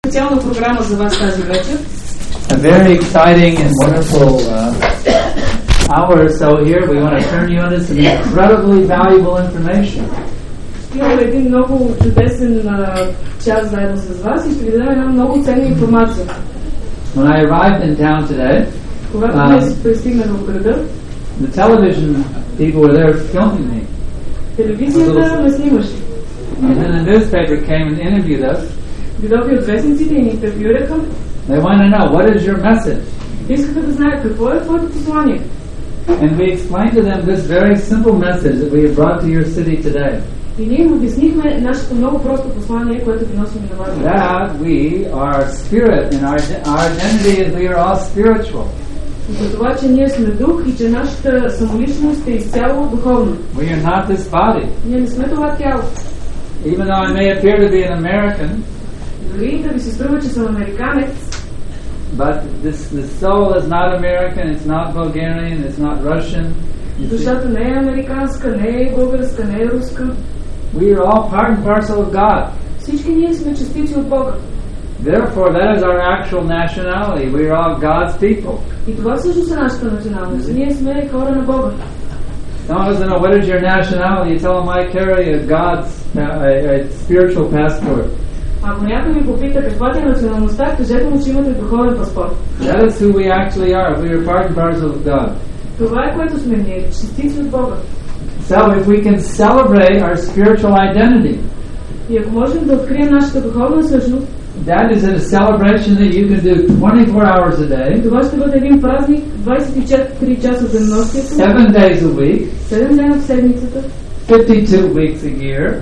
Специална програма за вас тази вечер. A very exciting and wonderful hour or so here. We want to turn you into some incredibly valuable information. Имаме един много чудесен час заедно с вас и ще ви дадем една много ценна информация. When I arrived in town today, Когато днес пристигнах в града, the television people were there filming me. Телевизията ме снимаше. And then the newspaper came and interviewed us. Дойдоха от вестниците и ни интервюираха. They want to know, what is your message? Искаха да знаят какво е твоето послание. And we explained to them this very simple message that we have brought to your city today. И ние им обяснихме нашето много просто послание, което ви носим на вас. That we are spirit and our identity is we are all spiritual. За това, че ние сме дух и че нашата самоличност е изцяло духовна. We are not this body. Ние не сме това тяло. Even though I may appear to be an American, дори да ви се струва, че съм американец, but the soul is not American, it's not Bulgarian, it's not Russian. Душата не е американска, не е българска, не е руска. We are all part and parcel of God. Всички ние сме частици от Бога. Therefore, that is our actual nationality. We are all God's people. И това всъщност е нашата националност. Ние сме хора на Бога. Someone doesn't know what is your nationality. You tell them I carry a God's a spiritual passport. Ако някой ми попита каква ти е националността, кажете му, че имате духовен паспорт. That is who we actually are. We are part and parcel of God. Това е което сме ние, частици от Бога. So if we can celebrate our spiritual identity, и ако можем да открием нашата духовна същност, that is a celebration that you can do 24 hours a day. Това ще бъде един празник 24 часа в денонощието, 7 days a week, 7 дена в седмицата, 52 weeks a year,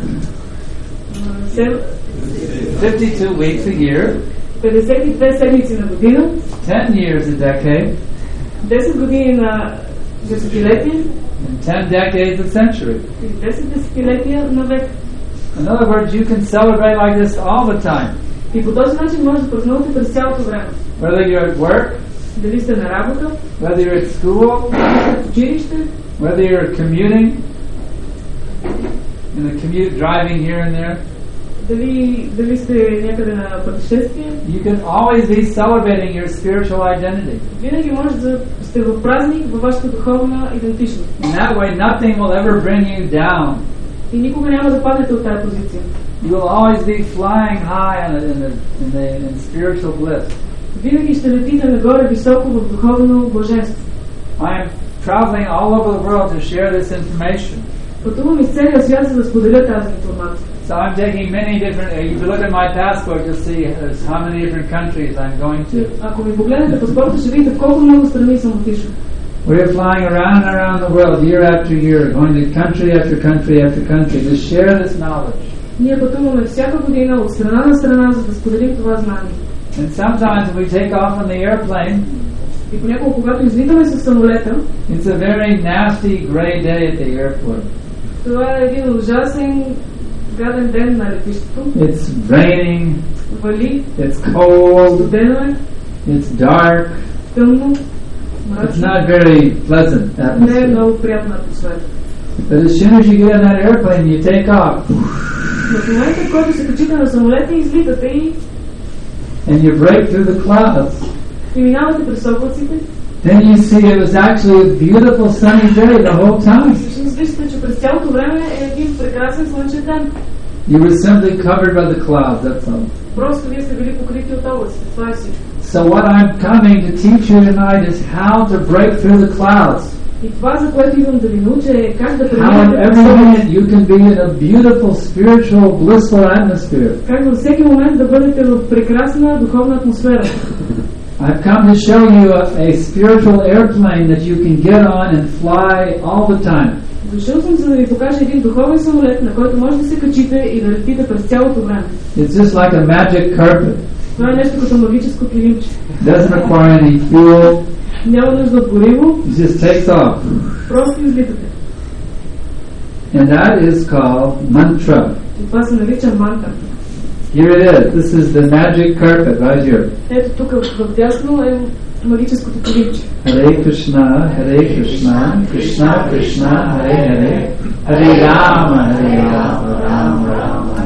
52 weeks a year, 52 седмици на година, 10 years a decade, 10 години на десетилетие, and 10 decades a century. и 10 десетилетия на век. In other words, you can celebrate like this all the time. И по този начин може да празнувате през цялото време. Whether you're at work, дали сте на работа, whether you're at school, в училище, whether you're commuting, in the commute, driving here and there, дали сте някъде на пътешествие, you can always be celebrating your spiritual identity. Винаги може да сте в празник във вашата духовна идентичност. In that way, nothing will ever bring you down. И никога няма да паднете от тази позиция. You will always be flying high in spiritual bliss. Винаги ще летите нагоре високо в духовно блаженство. I am traveling all over the world to share this information. Пътувам из целия свят, за да споделя тази информация. So I'm taking many different. You can look at my passport to see how many different countries I'm going to. Ако ми погледнете паспорта, ще видите в колко много страни съм отишъл. We are flying around and around the world year after year, going to country after country after country to share this knowledge. Ние пътуваме всяка година от страна на страна, за да споделим това знание. And sometimes when we take off on the airplane, и понякога, когато излитаме със самолета, it's a very nasty gray day at the airport. Това е един ужасен гаден ден на летището. It's raining. Вали. It's cold. Студено е. It's dark. Тъмно. It's not very pleasant atmosphere. Не е много приятна атмосфера. But as soon as you get on that airplane, you take off. В момента, в който се качите на самолета, излитате и and you break through the clouds. И минавате през облаците. Then you see it was actually a beautiful sunny day the whole time. Всъщност виждате, че през цялото време е един прекрасен слънчев ден. You were simply covered by the clouds, that's all. Просто вие сте били покрити от облаците. Това е всичко. So what I'm coming to teach you tonight is how to break through the clouds. И това, за което идвам да ви науча, е как да How in every minute you can be in a beautiful, spiritual, blissful atmosphere. Как във всеки момент да бъдете в прекрасна духовна атмосфера. I've come to show you a spiritual airplane that you can get on and fly all the time. Дошъл съм, за да ви покажа един духовен самолет, на който може да се качите и да летите през цялото време. It's just like a magic carpet. Това е нещо като магическо килимче. Doesn't require any fuel. Няма нужда от гориво. It just takes off. Просто излитате. And that is called mantra. И това се нарича мантра. Here it is. This is the magic carpet right here. Ето тук вдясно е магическото килимче. Hare Krishna, Hare Krishna, Krishna Krishna, Hare Hare, Hare Rama, Rama Rama, Hare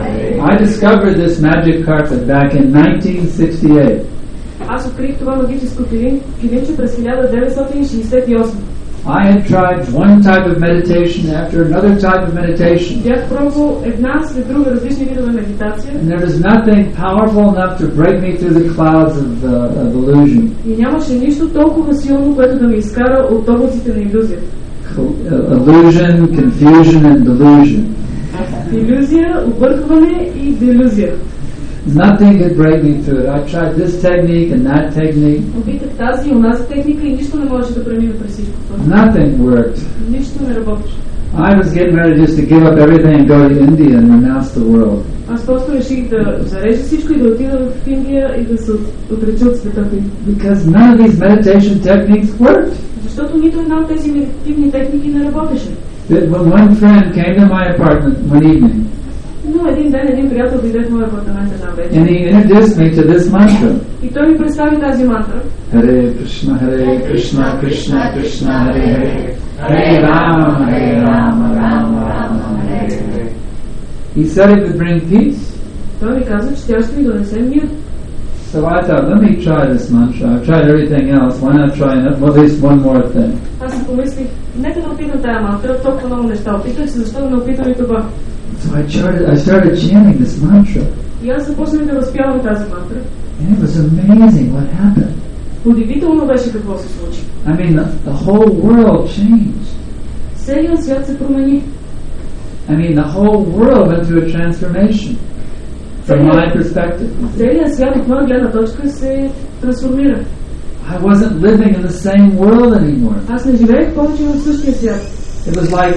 I discovered this magic carpet back in 1968. Аз открих това магическо килимче през 1968. I had tried one type of meditation after another type of meditation. Бях пробвал една след друга различни видове медитация. And there was nothing powerful enough to break me through the clouds of illusion. И нямаше нищо толкова силно, което да ме изкара от облаците на илюзията. Illusion, confusion and delusion. Илюзия, объркване и делюзия. Nothing could break me through it. I tried this technique and that technique. Опитах тази и онази техника и нищо не можеше да премина през всичко това. Nothing worked. Нищо не работеше. I was getting ready just to give up everything and go to India and renounce the world. Аз просто реших да зарежа всичко и да отида в Индия и да се отреча от света. Because none of these meditation techniques worked. Защото нито една от тези медитативни техники не работеше. When one friend came to my apartment one evening, Но един ден един приятел дойде в моя апартамент една вечер. and he introduced me to this mantra. И той ми представи тази мантра. Hare Krishna, Krishna Krishna, Hare Hare, Hare Rama, Rama Rama, Hare Hare. He said it would bring peace. Той ми каза, че тя ще ми донесе мир. So I thought, let me try this mantra. I've tried everything else. Why not try at least one more thing? Аз си помислих, нека да опитам тая мантра, толкова много неща опитах се, защо да не опитам и това. So I started chanting this mantra. И аз започнах да разпявам тази мантра. And it was amazing what happened. Удивително беше какво се случи. I mean, the whole world changed. Целият свят се промени. I mean, the whole world went through a transformation from my perspective. Целият свят от моя гледна точка се трансформира. I wasn't living in the same world anymore. Аз не живеех повече в същия свят. It was like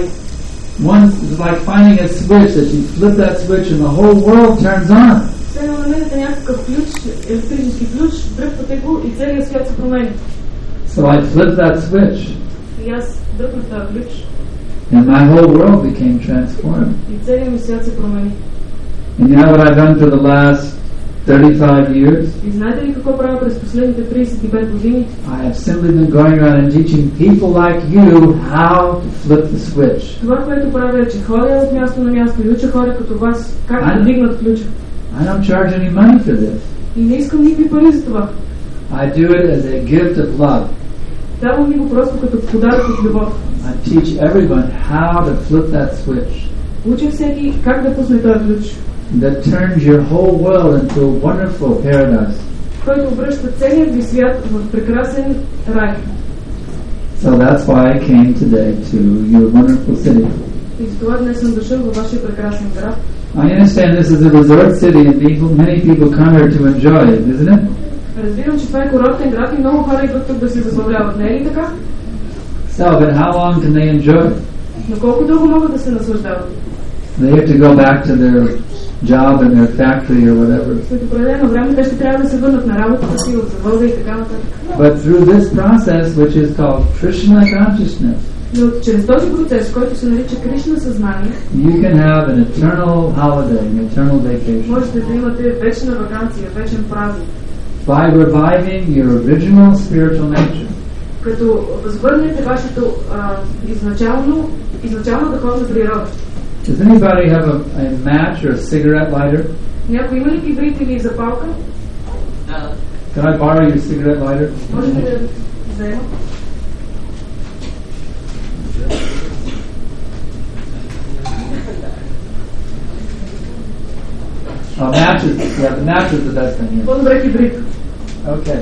finding a switch that you flip that switch and the whole world turns on. Все намерите някакъв ключ, електрически ключ, дръпвате го и целият свят се променя. So I flipped that switch. И аз дръпнах този ключ. And my whole world became transformed. И целият ми свят се промени. And you know what I've done for the last 35 years? И знаете ли какво правя през последните 35 години? I have simply been going around and teaching people like you how to flip the switch. Това, което правя е, че ходя от място на място и уча хора като вас как да вдигнат ключа. I don't charge any money for this. И не искам никакви пари за това. I do it as a gift of love. Давам ви го просто като подарък от любов. I teach everyone how to flip that switch. Уча всеки как да пусне този ключ. That turns your whole world into a wonderful paradise. Който обръща целият ви свят в прекрасен рай. So that's why I came today to your wonderful city. И за това днес съм дошъл във вашия прекрасен град. I understand this is a resort city and many people come here to enjoy it, isn't it? Разбирам, че това е курортен град и много хора идват тук да се забавляват, не е ли така? So, but how long can they enjoy it? Но колко дълго могат да се наслаждават? They have to go back to their job and their factory or whatever. След определено време те ще трябва да се върнат на работата си от завода и така нататък. But through this process, which is called Krishna consciousness, Но чрез този процес, който се нарича Кришна съзнание, you can have an eternal holiday, an eternal vacation. можете да имате вечна ваканция, вечен празник. By reviving your original spiritual nature. Като възвърнете вашето изначално духовна природа. Does anybody have a match or a cigarette lighter? Някой има ли кибрид или запалка? Can I borrow your cigarette lighter? Може ли да взема? The match is the best thing here. По-добре кибрид. Okay.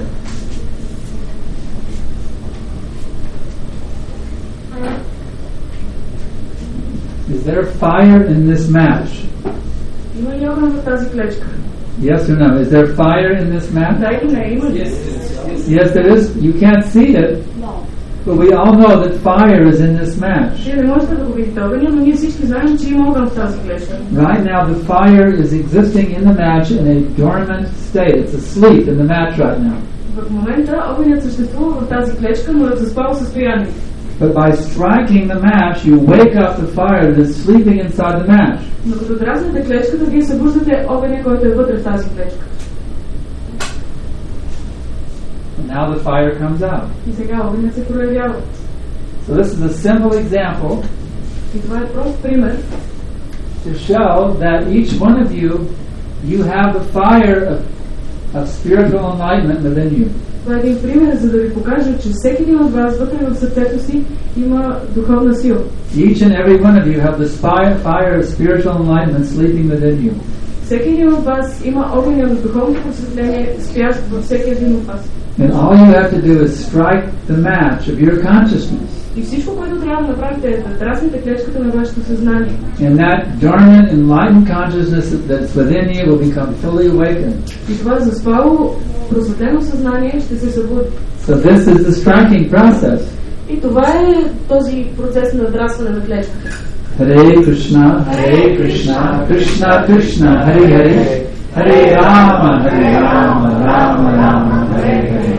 Is there fire in this match? Има ли огън в тази клечка? Yes or no? Is there fire in this match? Да или не? Има ли? Yes, there is. You can't see it. No. But we all know that fire is in this match. Вие не можете да го видите огъня, но ние всички знаем, че има огън в тази клечка. Right now the fire is existing in the match in a dormant state. It's asleep in the match right now. В момента огънят съществува в тази клечка, но е в заспало състояние. But by striking the match, you wake up the fire that is sleeping inside the match. Но като дразнете клечката, вие събуждате огъня, който е вътре в тази клечка. And now the fire comes out. И сега огънят се проявява. So this is a simple example И това е прост пример to show that each one of you have the fire of spiritual enlightenment within you. Това е един пример, за да ви покажа, че всеки един от вас вътре в сърцето си има духовна сила. Each and every one of you have the fire of spiritual enlightenment sleeping within you. Всеки един от вас има огъня на духовното просветление, спящ във всеки един от вас. And all you have to do is strike the match of your consciousness. И всичко, което трябва да направите, е да траснете клечката на вашето съзнание. And that dormant, enlightened consciousness that's within you will become fully awakened. И това заспало, просветлено съзнание ще се събуди. So this is the striking process. И това е този процес на драстване на клечката. Hare Krishna, Krishna Krishna, Hare Hare, Hare Rama, Rama Rama, Hare Hare.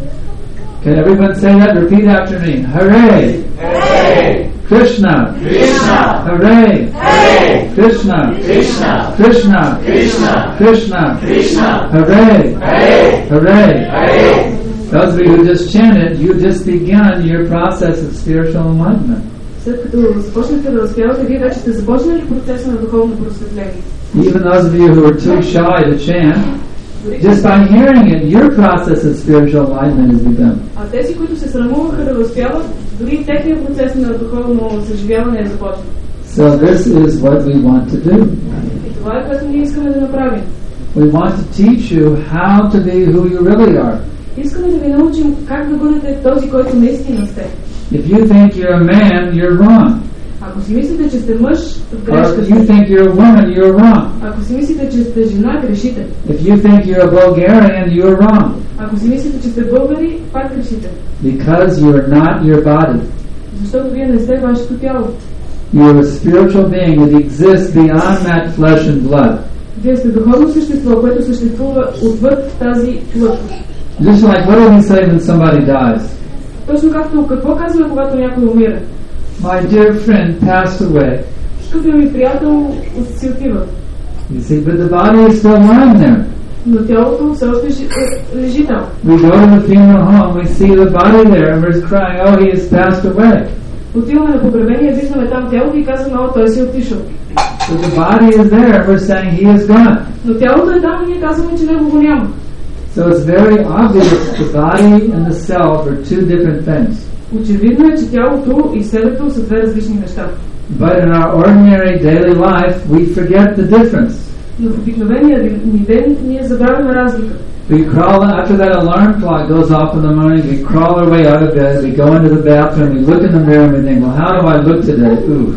Can everyone say that? Repeat after me. Hare, Hare, Krishna, Krishna, Hare, Hare, Krishna, Krishna, Krishna, Krishna, Krishna, Krishna, Hare, Hare, Hare. Hare. Those of you who just chanted, you just begun your process of spiritual enlightenment. След като започнете да разпявате, вие вече сте започнали процеса на духовно просветление. Even those of you who are too shy to chant, just by hearing it, your process of spiritual enlightenment has begun. А тези, които се срамуваха да разпяват, дори техният процес на духовно съживяване е започнал. So this is what we want to do. И това е което ние искаме да направим. We want to teach you how to be who you really are. Искаме да ви научим как да бъдете този, който наистина сте. If you think you're a man, you're wrong. Ако си мислите, че сте мъж, Or грешка if you сте. think you're a woman, you're wrong. Ако си мислите, че сте жена, грешите. If you think you're a Bulgarian, you're wrong. Ако си мислите, че сте българи, пак грешите. Because you're not your body. Защото вие не сте вашето тяло. You're a spiritual being that exists beyond that flesh and blood. Вие сте духовно същество, което съществува отвъд тази плът. Just like, what do we say when somebody dies? Точно както какво казваме, когато някой умира. My dear friend passed away. Скъпия ми приятел си отива. You see, but the body is still lying there. Но тялото все още лежи там. We go to the funeral home, we see the body there, and we're crying, oh, he has passed away. Отиваме на погребение, виждаме там тялото и казваме, о, той си отишъл. But the body is there, we're saying he is gone. Но тялото е там и ние казваме, че него го няма. So it's very obvious the body and the self are two different things. Очевидно е, че тялото и селето са две различни неща. But in our ordinary daily life, we forget the difference. Но в обикновения ни ден ние забравяме разлика. We crawl, after that alarm clock goes off in the morning, we crawl our way out of bed, we go into the bathroom, we look in the mirror and we think, well, how do I look today? Ooh.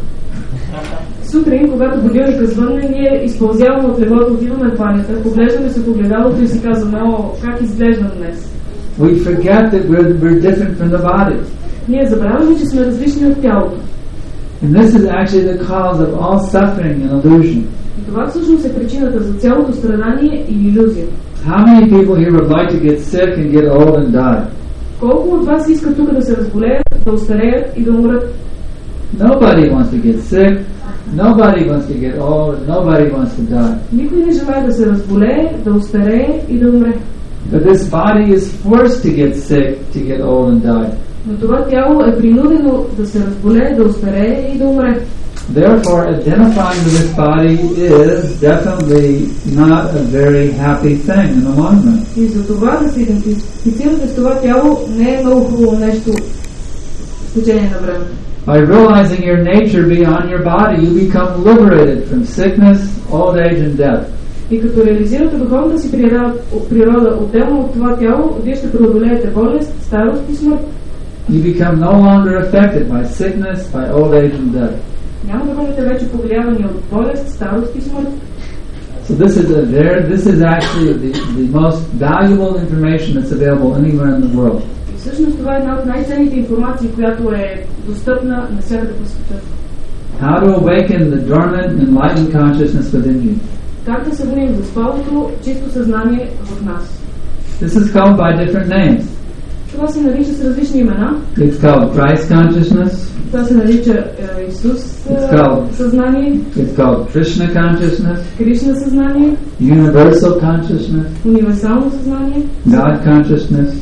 Сутрин, когато будилника звънне, ние изпълзяваме от леглото, отиваме в банята, поглеждаме се в огледалото и си казваме, о, как изглеждам днес. We forget that we're different from the body. Ние забравяме, че сме различни от тялото. And this is actually the cause of all suffering and illusion. И това всъщност е причината за цялото страдание и илюзия. How many people here would like to get sick and get old and die? Колко от вас искат тук да се разболеят, да остареят и да умрат? Nobody wants to get sick, nobody wants to get old, nobody wants to die. Никой не желая да се разболее, да остарее и да умре. But this body is forced to get sick, to get old and die. Но това тяло е принудено да се разболее, да остарее и да умре. Therefore, identifying with this body is definitely not a very happy thing in the long run. И за това да се идентифицирате с това тяло не е много хубаво нещо в течение на времето. By realizing your nature beyond your body, you become liberated from sickness, old age, and death. И като реализирате духовната си природа отделно от това тяло, вие ще преодолеете болест, старост и смърт. You become no longer affected by sickness, by old age, and death. Няма да бъдете вече повлиявани от болест, старост и смърт. So this is actually the most valuable information that's available anywhere in the world. И всъщност това е една от най-ценните информации, която е достъпна навсякъде по света. How to awaken the dormant, enlightened consciousness within you. Как да събудим заспалото чисто съзнание в нас. This is called by different names. Това се нарича с различни имена. It's called Christ consciousness. Това се нарича Исус съзнание. It's called Krishna consciousness. Кришна съзнание. Universal consciousness. Универсално съзнание. God consciousness.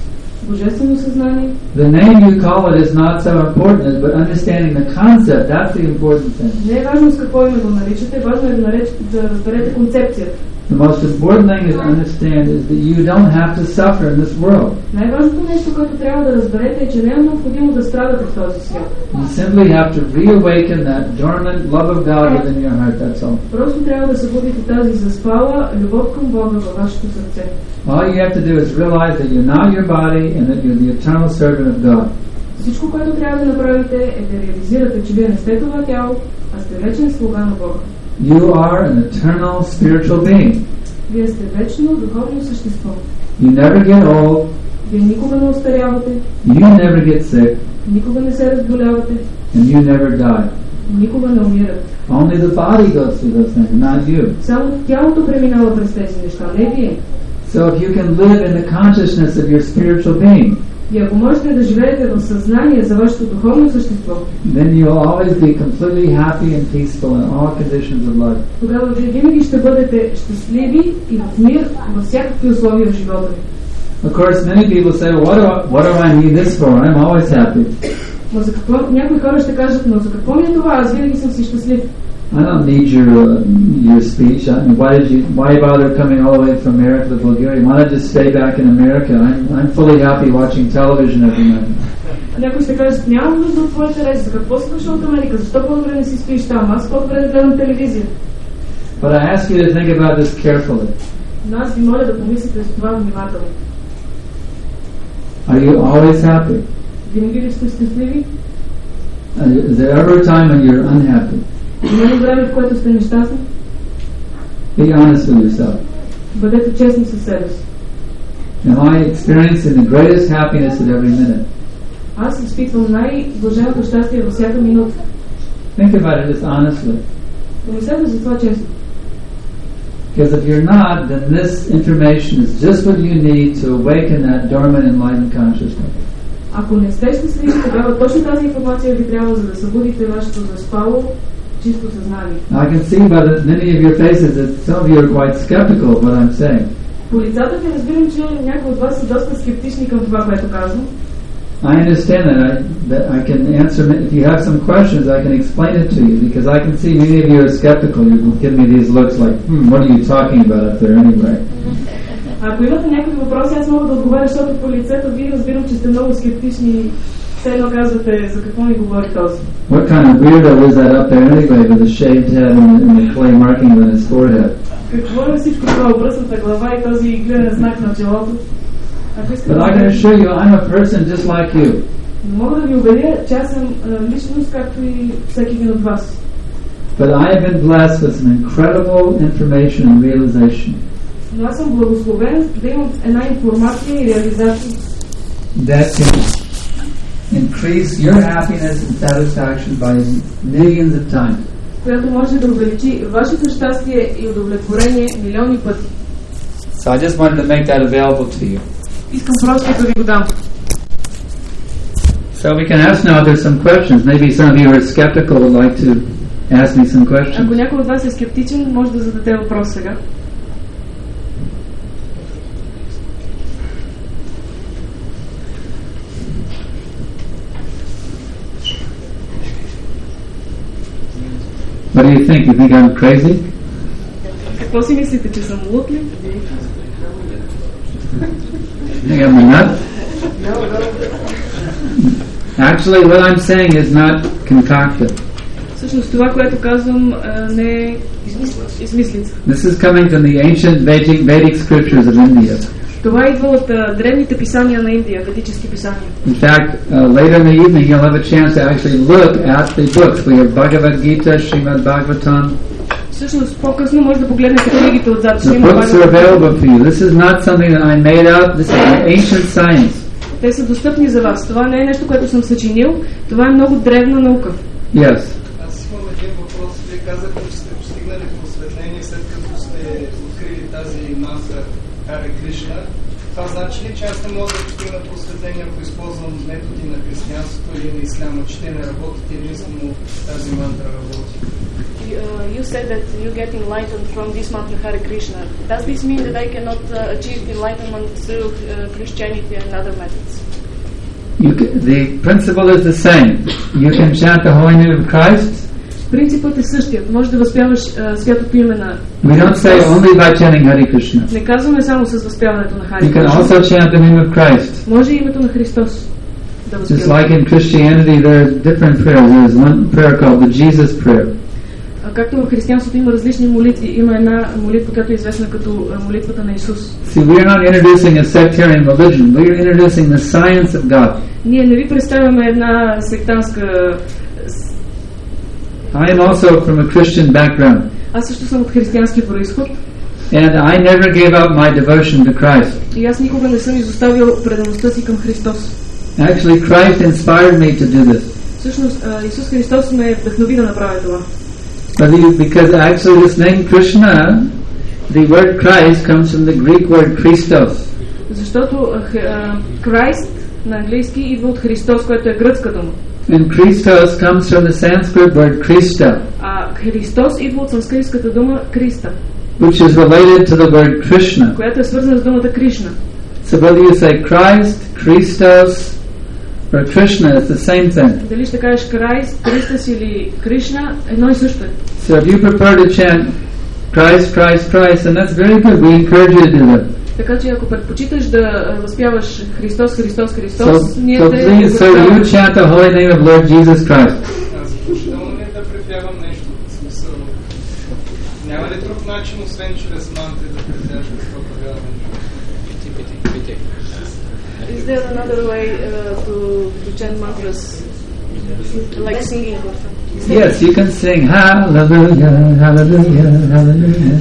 божествено съзнание. The name you call it is not so important, but understanding the concept, that's the important thing. Не е важно с какво име го наричате, важно е да разберете концепцията. The most important thing to understand is that you don't have to suffer in this world. Най-важното нещо, което трябва да разберете, е, че не е необходимо да страдате в този свят. You simply have to reawaken that dormant love of God within your heart, that's all. Просто трябва да събудите тази заспала любов към Бога във вашето сърце. All you have to do is realize that you're not your body and that you're the eternal servant of God. Всичко, което трябва да направите, е да реализирате, че вие не сте това тяло, а сте вечен слуга на Бога. You are an eternal spiritual being. Вие сте вечно духовно същество. You never get old. Вие никога не остарявате. You never get sick. Никога не се разболявате. And you never die. Никога не умирате. Only the body goes through those things, not you. Само тялото преминава през тези неща, не вие. So if you can live in the consciousness of your spiritual being, И ако можете да живеете в съзнание за вашето духовно същество, then you'll always be completely happy and peaceful in all conditions of life. тогава вие винаги ще бъдете щастливи и в мир във всякакви условия в живота ви. Of course, many people say, what do I need this for? I'm always happy. Но за какво? Някои хора ще кажат, но за какво ми е това? Аз винаги съм си щастлив. I don't need your speech. I mean, why bother coming all the way from America to Bulgaria? Why not just stay back in America? I'm fully happy watching television every night. Някои ще кажат, нямам нужда от твоите речи. За какво си дошъл от Америка? Защо по-добре не си спиш там? Аз по-добре да гледам телевизия. But I ask you to think about this carefully. Но аз ви моля да помислите за това внимателно. Are you always happy? Винаги ли сте щастливи? Is there ever a time when you're unhappy? Има ли време, в което сте нещастни? Be honest with yourself. Бъдете честни със себе си. Am I experiencing the greatest happiness at every minute? Аз изпитвам най-блаженото щастие във всяка минута. Think about it just honestly. Помислете за това честно. Because if you're not, then this information is just what you need to awaken that dormant enlightened consciousness. Ако не сте щастливи, тогава точно тази информация ви трябва, за да събудите вашето заспало чисто съзнание. I can see by many of your faces that some of you are quite skeptical of what I'm saying. По лицата ви разбирам, че някои от вас са доста скептични към това, което казвам. I understand that I can answer. If you have some questions, I can explain it to you, because I can see many of you are skeptical. You give me these looks like, what are you talking about up there anyway? Ако имате някакви въпроси, аз мога да отговаря, защото по лицето ви разбирам, че сте много скептични. Все едно казвате, за какво ни говори този. What kind of weirdo is that up there anyway, with a shaved head and the clay marking on his forehead? Какво е всичко това, обръсната глава и този гледен знак на челото? But I can assure you, I'm a person just like you. Но мога да ви уверя, че аз съм личност, както и всеки един от вас. But I have been blessed with some incredible information and realization. Но аз съм благословен да имам една информация и реализация, that can increase your happiness and satisfaction by millions of times. която може да увеличи вашето щастие и удовлетворение милиони пъти. So I just wanted to make that available to you. Искам просто да ви го дам. So we can ask now if there's some questions. Maybe some of you are skeptical would like to ask me some Ако questions. някой от вас е скептичен, може да зададе въпрос сега. What do you think? You think I'm crazy? Какво си мислите, че съм луд ли? You think I'm a nut? Actually, what I'm saying is not concocted. Всъщност това, което казвам, не е измислица. This is coming from the ancient Vedic scriptures of India. Това идва от древните писания на Индия, ведически писания. In fact, later in the evening you'll have a chance to actually look at the books. We have Bhagavad Gita, Srimad Bhagavatam. Всъщност по-късно може да погледнете книгите отзад. The books are available for you. This is not something that I made up. This is ancient science. Те са достъпни за вас. Това не е нещо, което съм съчинил. Това е много древна наука. Yes. Аз имам един въпрос. Вие казахте, че сте постигнали просветление след като сте открили тази манtra Харе Кришна. Това значи ли, че аз не мога да постигна просветление, ако използвам методи на християнството или на исляма, че те не работят единствено тази мантра работи? You said that you get enlightened from this mantra Hare Krishna. Does this mean that I cannot achieve enlightenment through Christianity and other methods? The principle is the same. You can chant the holy name of Christ. Принципът е същият. Може да възпяваш святото име на We don't say only by chanting Hare Krishna. Не казваме само с възпяването на Хари You can Кришна. also chant the name of Christ. Може и името на Христос да Just възпяваш. like in Christianity, there are different prayers. There's one prayer called the Jesus prayer. Както в християнството има различни молитви, има една молитва, която е известна като молитвата на Исус. See, we're not introducing a sectarian religion. We're introducing the science of God. Ние не ви представяме една сектантска... I am also from a Christian background. Аз също съм от християнски происход. And I never gave up my devotion to Christ. И аз никога не съм изоставил предаността си към Христос. Actually, Christ inspired me to do this. Всъщност, Исус Христос ме вдъхнови да направя това. Because actually this name Krishna, the word Christ comes from the Greek word Christos. Защото Christ на английски идва от Христос, което е гръцка дума. And Christos comes from the Sanskrit word Krista, А Христос идва от санскритската дума Криста, which is related to the word Krishna. която е свързана с думата Кришна. So whether you say Christ, Christos, or Krishna, it's the same thing. Дали ще кажеш Крайст, Христос или Кришна, едно и също е. So if you prefer to chant Christ, Christ, Christ, then that's very good. We encourage you to do that. Така че ако предпочиташ да възпяваш Христос, Христос, Христос, ние So те please, so you chant the holy name of Lord Jesus Christ. Задължително ли да припявам нещо в смисъл? Няма ли друг начин, освен чрез мантри да припяваш какво правявам? Is there another way to chant mantras, like singing or something? Yes, you can sing Hallelujah, Hallelujah, Hallelujah.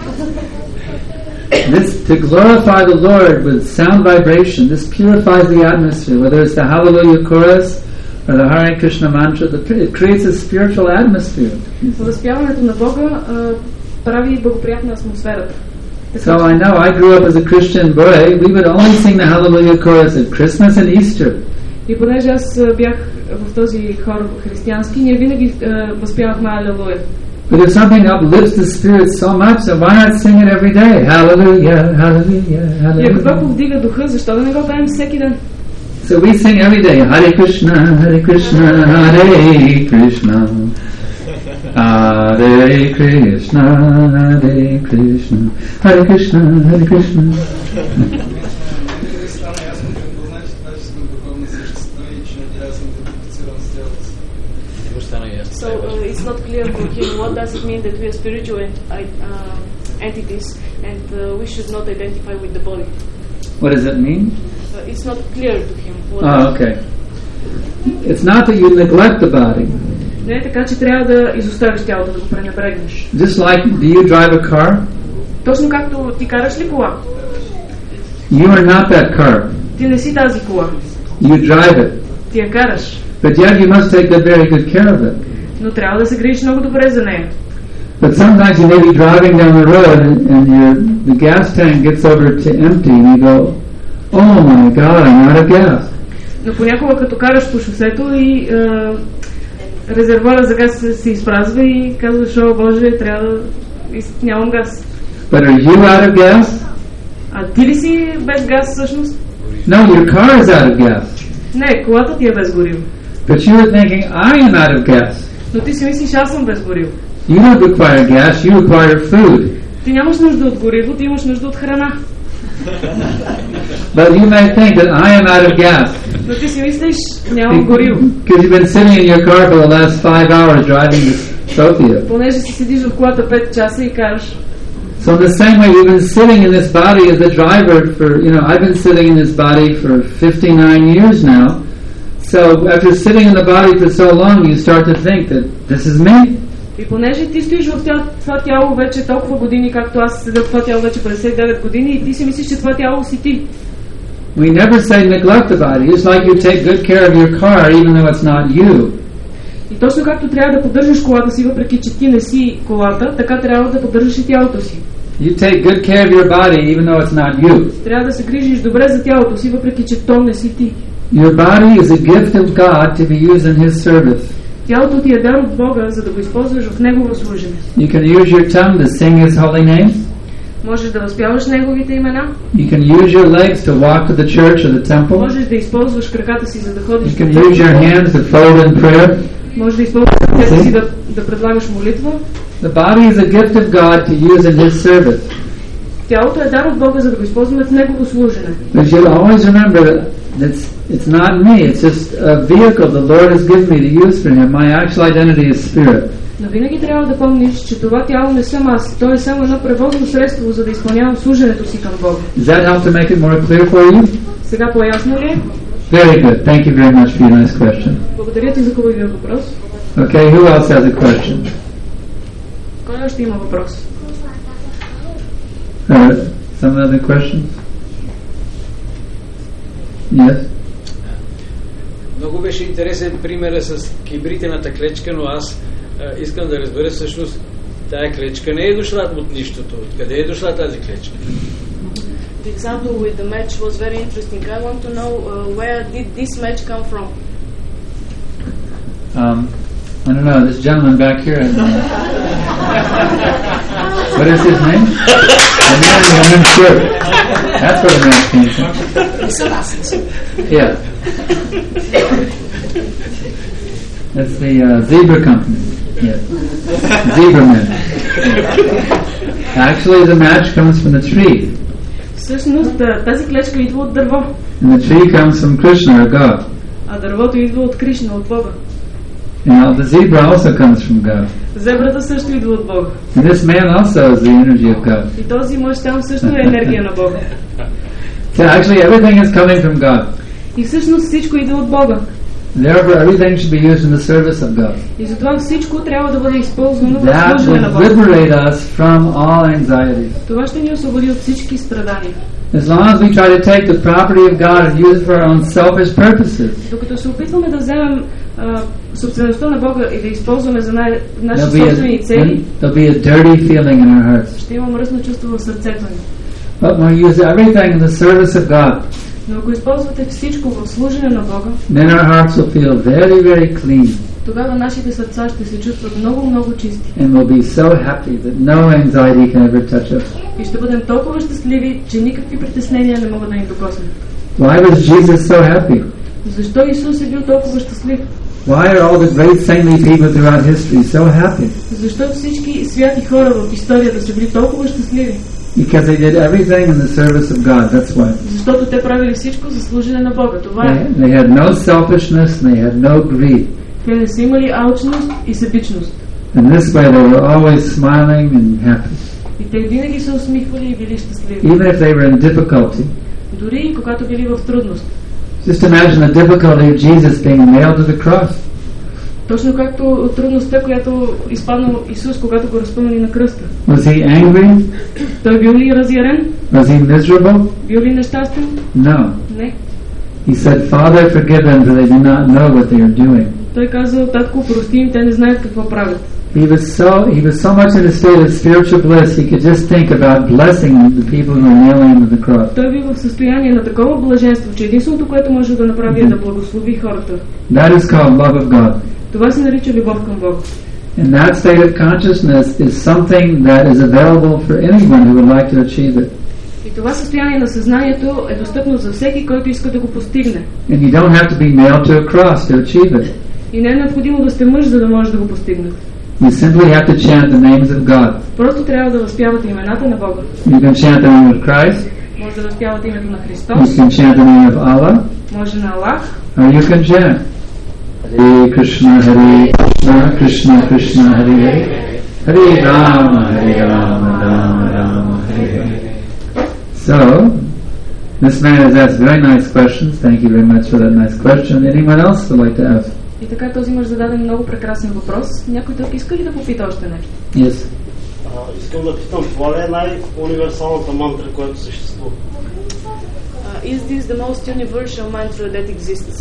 This, to glorify the Lord with sound vibration, this purifies the atmosphere, whether it's the Hallelujah chorus or the Hare Krishna mantra, it creates a spiritual atmosphere. Възпяването на Бога прави благоприятна атмосферата. So I know, I grew up as a Christian boy, we would only sing the Hallelujah chorus at Christmas and Easter. И понеже аз бях в този хор християнски, ние винаги възпявахме Алелуя. But if something uplifts the spirit so much, then why not sing it every day? Hallelujah, Hallelujah, И ако това Hallelujah. повдига духа, защо да не го пеем всеки ден? So we sing every day, Hare Krishna, Hare Krishna, Hare Krishna. Hare Krishna, Hare Krishna, Hare Krishna, Hare Krishna. Стана ясно какво значи това, че сме духовни същества и че не трябва да съм идентифициран с тялото си. So it's not clear for him what does it mean that we are spiritual entities and we should not identify with the body. What does it mean? It's not clear to him. Oh, okay. It's not that you neglect the body. Не е така, че трябва да изоставиш тялото, да го пренебрегнеш. Just like, do you drive a car? Точно както ти караш ли кола? You are not that car. Ти не си тази кола. You drive it. Ти я караш. But yet you must take very good care of it. Но трябва да се грижиш много добре за нея. But sometimes you may be driving down the road and the gas tank gets over to empty and you go, oh my God, I'm out of gas. Но понякога като караш по шосето и резервуара за газ се изпразва и казваш, о Боже, трябва да... нямам газ. But are you out of gas? А ти ли си без газ всъщност? No, your car is out of gas. Не, колата ти е без гориво. But you were thinking, I am out of gas. Но ти си мислиш, аз съм без гориво. You don't require gas, you require food. Ти нямаш нужда от гориво, ти имаш нужда от храна. But you may think that I am out of gas. Но ти си мислиш, нямам гориво. Because you've been sitting in your car for the last 5 hours driving to Sofia. Понеже си седиш в колата 5 часа и караш. So in the same way, we've been sitting in this body as a driver for, I've been sitting in this body for 59 years now. So after sitting in the body for so long, you start to think that this is me. И понеже ти стоиш в това тяло вече толкова години, както аз седя в това тяло вече 59 години и ти си мислиш, че това тяло си ти. We never say neglect the body. It's like you take good care of your car even though it's not you. И точно както трябва да поддържаш колата си, въпреки че ти не си колата, така трябва да поддържаш и тялото си. You take good care of your body even though it's not you. Трябва да се грижиш добре за тялото си, въпреки че то не си ти. Your body is a gift of God to be used in His service. Тялото ти е дар от Бога, за да го използваш в Негово служене. You can use your tongue to sing His holy name. Можеш да възпяваш Неговите имена. You can use your legs to walk to the church or the temple. Можеш да използваш краката си, за да ходиш You can use your hands to fold in prayer. Можеш да използваш ръцете си да предлагаш молитва. The body is a gift of God to use in His service. Тялото е дар от Бога, за да го използваме в Негово служене. But you always remember that it's not me, it's just a vehicle the Lord has given me to use for Him. My actual identity is spirit. Но винаги трябва да помниш, че това тяло не съм аз. То е само едно превозно средство, за да изпълнявам служенето си към Бога. Does that help to make it more clear for you? Сега по-ясно ли е? Very good. Thank you very much for your nice question. Благодаря ти за хубавия въпрос. Okay, who else has a question? Кой още има въпрос? Some other questions? Yes? Много беше интересен примера с кибритената клечка, но аз искам да разбера всъщност тая клечка не е дошла от нищото. Откъде е дошла тази клечка? The example with the match was very interesting. I want to know where did this match come from? I don't know, this gentleman back here. What is his name? The man in the orange shirt. That's where the match came from. Yeah. That's the zebra company. Yeah. Zebra man. Actually, the match comes from the tree. Всъщност тази клечка идва от дърво. And the tree comes from Krishna or God. А дървото идва от Кришна, от Бога. And the zebra also comes from God. Зебрата също идва от Бога. And this man also is the energy of God. И този мъж там също е енергия на Бога. So actually everything is coming from God. И всъщност всичко идва от Бога. Therefore everything should be used in the service of God. И затова всичко трябва да бъде използвано в That служене на will Бога. liberate us from all anxieties. Това ще ни освободи от всички страдания. As long as we try to take the property of God and use it for our own selfish purposes, Докато се опитваме да вземем собствеността на Бога и да използваме за наши there'll собствени цели, be a dirty feeling in our hearts. ще има мръсно чувство в сърцето ни. But when we use everything in the service of God, Но ако използвате всичко в служене на Бога, then our hearts will feel very, very clean тогава нашите сърца ще се чувстват много, много чисти. and we'll be so happy that no anxiety can ever touch us. И ще бъдем толкова щастливи, че никакви притеснения не могат да ни докоснат. Why was Jesus so happy? Защо Исус е бил толкова щастлив? Why are all the great saintly people throughout history so happy? Защо всички святи хора в историята са били толкова щастливи? Because they did everything in the service of God. That's why. Защото те правили всичко за служене на Бога. Това е. They had no selfishness and they had no greed. Те не са имали алчност и себичност. And this way they were always smiling and happy. И те винаги се усмихвали и били щастливи. Even if they were in difficulty. Дори и когато били в трудност. Just imagine the difficulty of Jesus being nailed to the cross. Точно както трудността, която изпаднал Исус, когато го разпънали на кръста. Was he angry? Той бил ли разярен? Was he miserable? Бил ли нещастен? No. Не. He said, Father, forgive them for they do not know what they are doing. Той казал, татко, прости им, те не знаят какво правят. He was so much in a state of spiritual bliss he could just think about blessing the people who were nailing him to the cross. Той бил в състояние на такова блаженство, че единственото, което може да направи е да благослови хората. That is called love of God. Това се нарича любов към Бога. And that state of consciousness is something that is available for anyone who would like to achieve it. И това състояние на съзнанието е достъпно за всеки, който иска да го постигне. And you don't have to be nailed to a cross to achieve it. И не е необходимо да сте мъж, за да може да го постигнете. You simply have to chant the names of God. Просто трябва да възпявате имената на Бога. You can chant the name of Christ. Може да възпявате името на You Христос. can chant the name of Allah. Може на Аллах. Or you can chant Hare Krishna, Krishna Krishna, Hare Hare. Hare Rama, Rama Rama, Hare Hare. So, this man has asked very nice questions. Thank you very much for that nice question. Anyone else would like to ask? И така този мъж зададе много прекрасен въпрос. Някой тук иска ли да попита още нещо? Yes. Искам да питам, това ли е най-универсалната мантра, която съществува? Is this the most universal mantra that exists?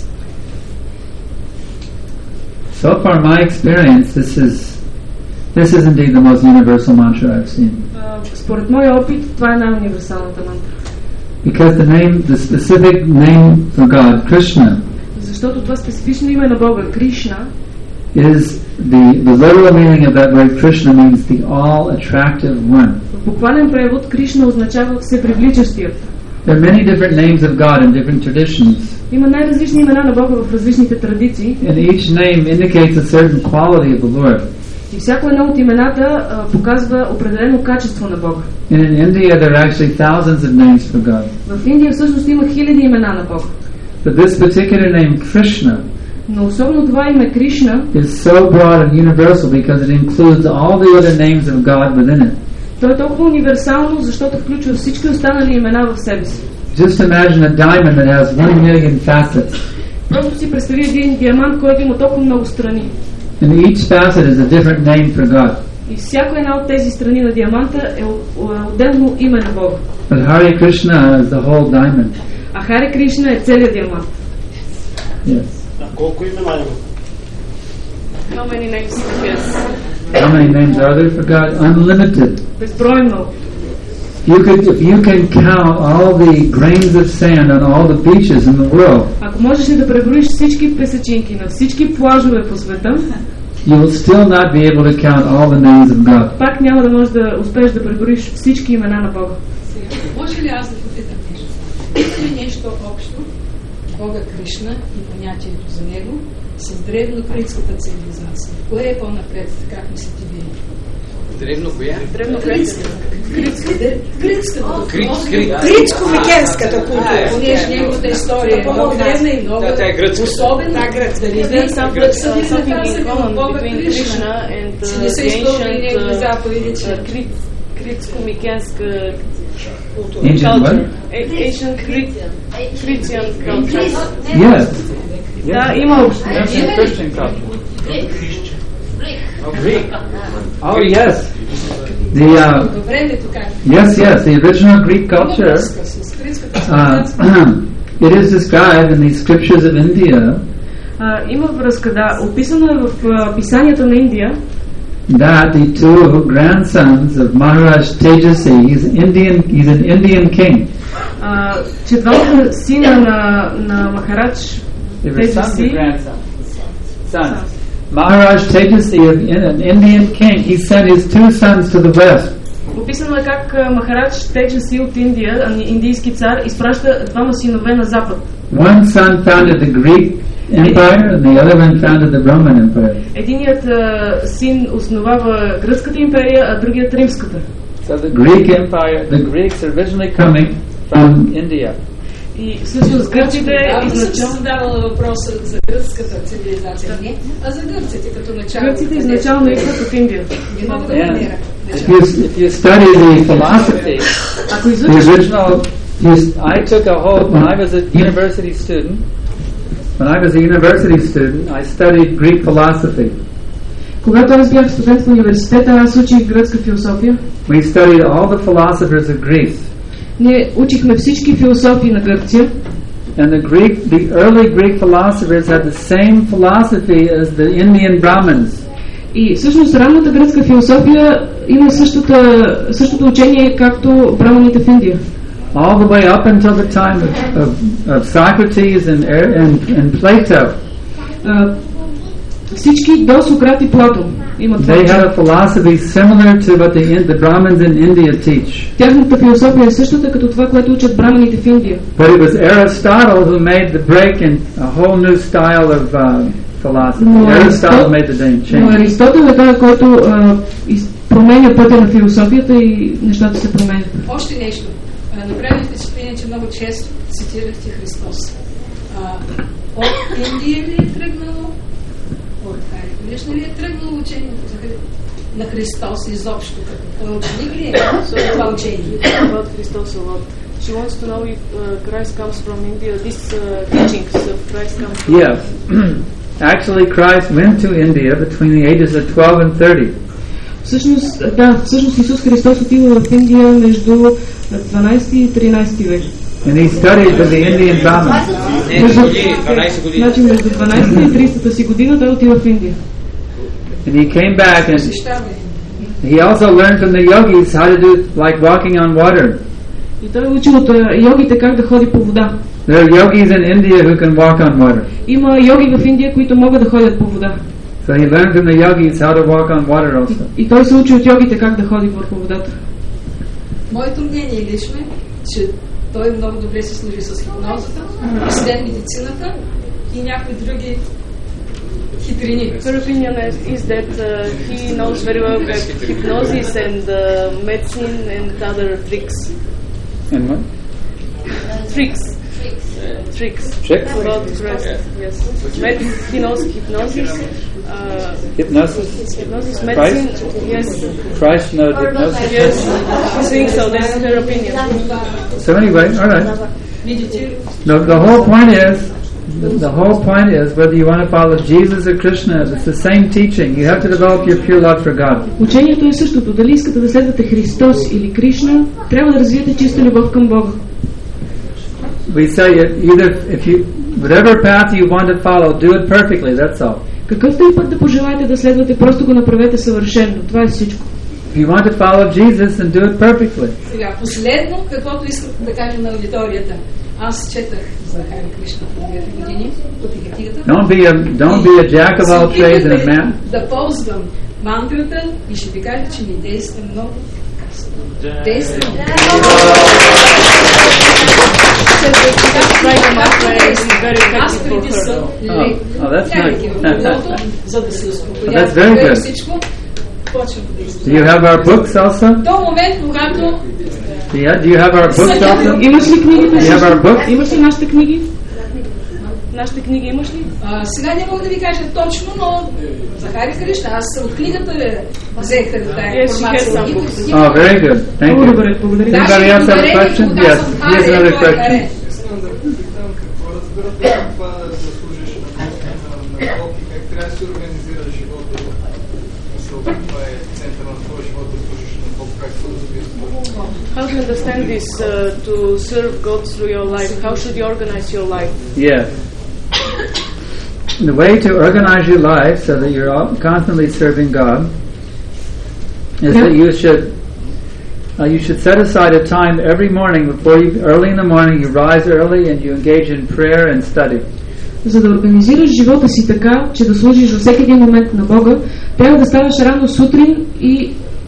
So far, my experience, this is indeed the most universal mantra I've seen. Според моя опит, това е най-универсалната мантра. Because the specific name for God, Krishna, Защото това специфично име на Бога, Кришна, is the literal meaning of that word Krishna means the all-attractive one. в буквален превод Кришна означава всепривличащият. There are many different names of God in different traditions, Има най-различни имена на Бога в различните традиции and each name indicates a certain quality of the Lord. и всяко едно от имената показва определено качество на Бога. And in India there are actually thousands of names for God. В Индия всъщност има хиляди имена на Бога. But this particular name, Krishna, Но особено това име Кришна, is so broad and universal because it includes all the other names of God within it. то е толкова универсално, защото включва всички останали имена в себе си. Just imagine a diamond that has 1 million facets. Просто си представи един диамант, който има толкова много страни. And each facet is a different name for God. И всяка една от тези страни на диаманта е отделно име на Бога. But Hare Krishna is the whole diamond. А Харе Кришна е целият диамант. Yes. А колко имена има? How many names he has? How many names are there for God? Unlimited. Безбройно. If you can count all the grains of sand on all the beaches in the world, Ако можеш да преброиш всички песечинки на всички плажове по света, you will still not be able to count all the names of God. пак няма да можеш да успееш да преброиш всички имена на Бога. Може ли аз да попитам нещо? Има ли нещо общо Бога Кришна и понятието за него с древнокритската цивилизация? Кое е по-напред, как мислите вие? Древно коя? Критско-микенската култура, понеже неговата история е много древна и много особена. Дали вие съдите да казали от Бога Кришна, че не са изпълнили негови заповеди, че Критско-микенска Ancient what? Ancient Christian culture. Yes. Да, има общо. Ancient Christian culture. Greek. Oh yes. Yes. The original Greek culture. It is described in the scriptures of India. Има връзка, да. Описано е в писанията на Индия. That the two grandsons of Maharaj Tejasi, he's an Indian king. Че двамата сина на Махарадж Тейджаси. Maharaj Tejasi, an Indian king, he sent his two sons to the west. Описано е как Махарадж Тейджаси от Индия, индийски цар, изпраща двама синове на запад. One son founded the Greek Empire and the other one founded the Roman Empire. Единият син основава гръцката империя, а другият римската. So the Greek Empire, the Greeks are originally coming from India. И всъщност гърците изначално давала въпроса за гръцката цивилизация, не, а за гърците като начало. Гърците изначално идват от Индия. Не мога да намеря. If you study the philosophy, the original, I took a whole, when I was a university student, I studied Greek philosophy. Когато аз бях студент в университета, аз учих гръцка философия. We studied all the philosophers of Greece. Ние учихме всички философии на Гърция. And the early Greek philosophers had the same philosophy as the Indian Brahmins. И всъщност ранната гръцка философия има същото учение, както браманите в Индия. All the way up until the time of Socrates and Plato. Всички до Сократ и Платон имат това. They had a philosophy similar to what the Brahmins in India teach. Тяхната философия е същата като това, което учат браманите в Индия. But it was Aristotle who made the break in a whole new style of philosophy. Aristotle made the change. Но Аристотел е той, който променя пътя на философията и нещата се променят. Още нещо. Направи впечатление, че много често цитирахте Христос. От Индия ли е тръгнало? От Харе Кришна ли е тръгнало учението на Христос изобщо? Като ученик ли е това учение? About Христос a lot. She wants to know if Christ comes from India. These teachings of Christ come from Yes. Actually, Christ went to India between the ages of 12 and 30. Всъщност Исус Христос отива в Индия между 12 и 13 век. And he studied with the Indian Brahmins. Значи между 12 и 30 си година той отива в Индия. And he came back and He also learned from the yogis how to do like walking on water. И той учи от йогите как да ходи по вода. There are yogis in India who can walk on water. Има йоги в Индия, които могат да ходят по вода. So he learned from the yogis how to walk on water also. И той се учи от йогите как да ходи върху водата. Моето мнение лично е, че той много добре се служи с хипнозата, след медицината и някои други хитрини. Her opinion is that he knows very well hypnosis and medicine and other tricks. And what? Tricks. Tricks? About rest. Yes. He knows hypnosis. Hypnosis? Hypnosis, medicine. Yes. Christ knows hypnosis? Yes. I think so. That's her opinion. So anyway, all right. The whole point is whether you want to follow Jesus or Krishna, it's the same teaching. You have to develop your pure love for God. Учението е същото. Дали искате да следвате Христос или Кришна, трябва да развиете чиста любов към Бога. We say either if you whatever path you want to follow, do it perfectly. That's all. Какъвто и път да пожелаете да следвате, просто го направете съвършено. Това е всичко. If you want to follow Jesus, then do it perfectly. Сега, последно, каквото искам да кажа на аудиторията. Аз четах за Хари Кришна по 2 години от Игатигата. Don't be a jack of all trades and a man. Да ползвам мантрата и ще ви кажа, че ми действа много. Действа. Аз преди съм лягайки в леглото, за да се успокоя всичко, почвам да действа. Do you have our books also? До момент, когато Do you have our books also? Имаш ли книгите? Do you have our books? Имаш ли нашите книги? Нашите книги имаш ли? Сега не мога да ви кажа точно, но за Хари Кришна, аз от книгата взех тази информация. Oh, very good. Thank you. Добре, благодаря. Anybody else have a question? Yes. Here's another question. Искам да какво разбирате това да служиш на Бог и как трябва да се организира живота? Това е център на твоя живот, да служиш на Бог, както разбира се. How to understand this to serve God through your life? How should you organize your life? Yes. The way to organize your life so that you're constantly serving God is that you should set aside a time every morning early in the morning you rise early and you engage in prayer and study. За да организираш живота си така, че да служиш във всеки един момент на Бога, трябва да ставаш рано сутрин и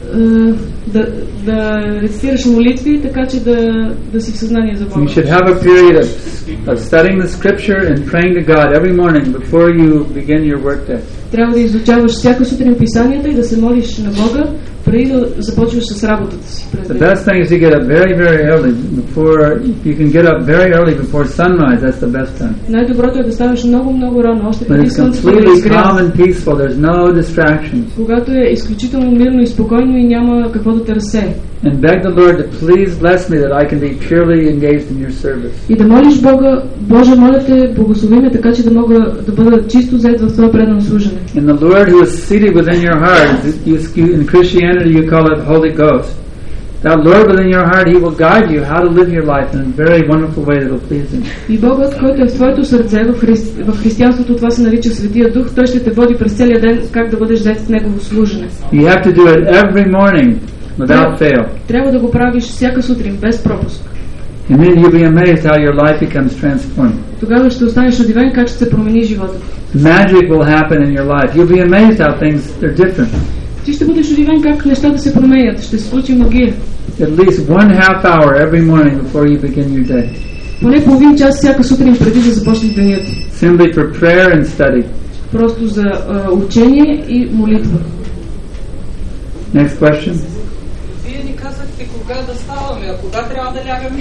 да рецитираш молитви, така че да си в съзнание за Бога. You should have a period of studying the scripture and praying to God every morning before you begin your workday. Трябва да изучаваш всяка сутрин писанията и да се молиш на Бога преди да започваш с работата си. The best thing is to get up very, very early if you can get up very early before sunrise, that's the best time. Най-доброто е да ставаш много рано, още преди слънцето да изгрява. изгрява. Calm and peaceful, there's no distractions. Когато е изключително мирно и спокойно и няма какво да те разсее. And beg the Lord to please bless me that I can be purely engaged in your service. И да молиш Бога, Боже, моля те, благослови ме така, че да мога да бъда чисто зает в това предано служене. And the Lord who is seated within your heart, in Christianity you call it Holy Ghost. That Lord within your heart, He will guide you how to live your life in a very wonderful way that will please Him. И Богът, който е в твоето сърце, в християнството това се нарича Светия Дух, Той ще те води през целия ден как да бъдеш зает в Негово служене. You have to do it every morning without fail. Трябва да го правиш всяка сутрин, без пропуск. And then you'll be amazed how your life becomes transformed. Тогава ще останеш удивен как ще се промени живота. Magic will happen in your life. You'll be amazed how things are different. Ти ще бъдеш удивен как нещата се променят. Ще се случи магия. At least 1/2 hour every morning before you begin your day. Поне половин час всяка сутрин преди да започнеш деня ти. Simply for prayer and study. Просто за учение и молитва. Next question. Вие ни казахте кога да ставаме, а кога трябва да лягаме?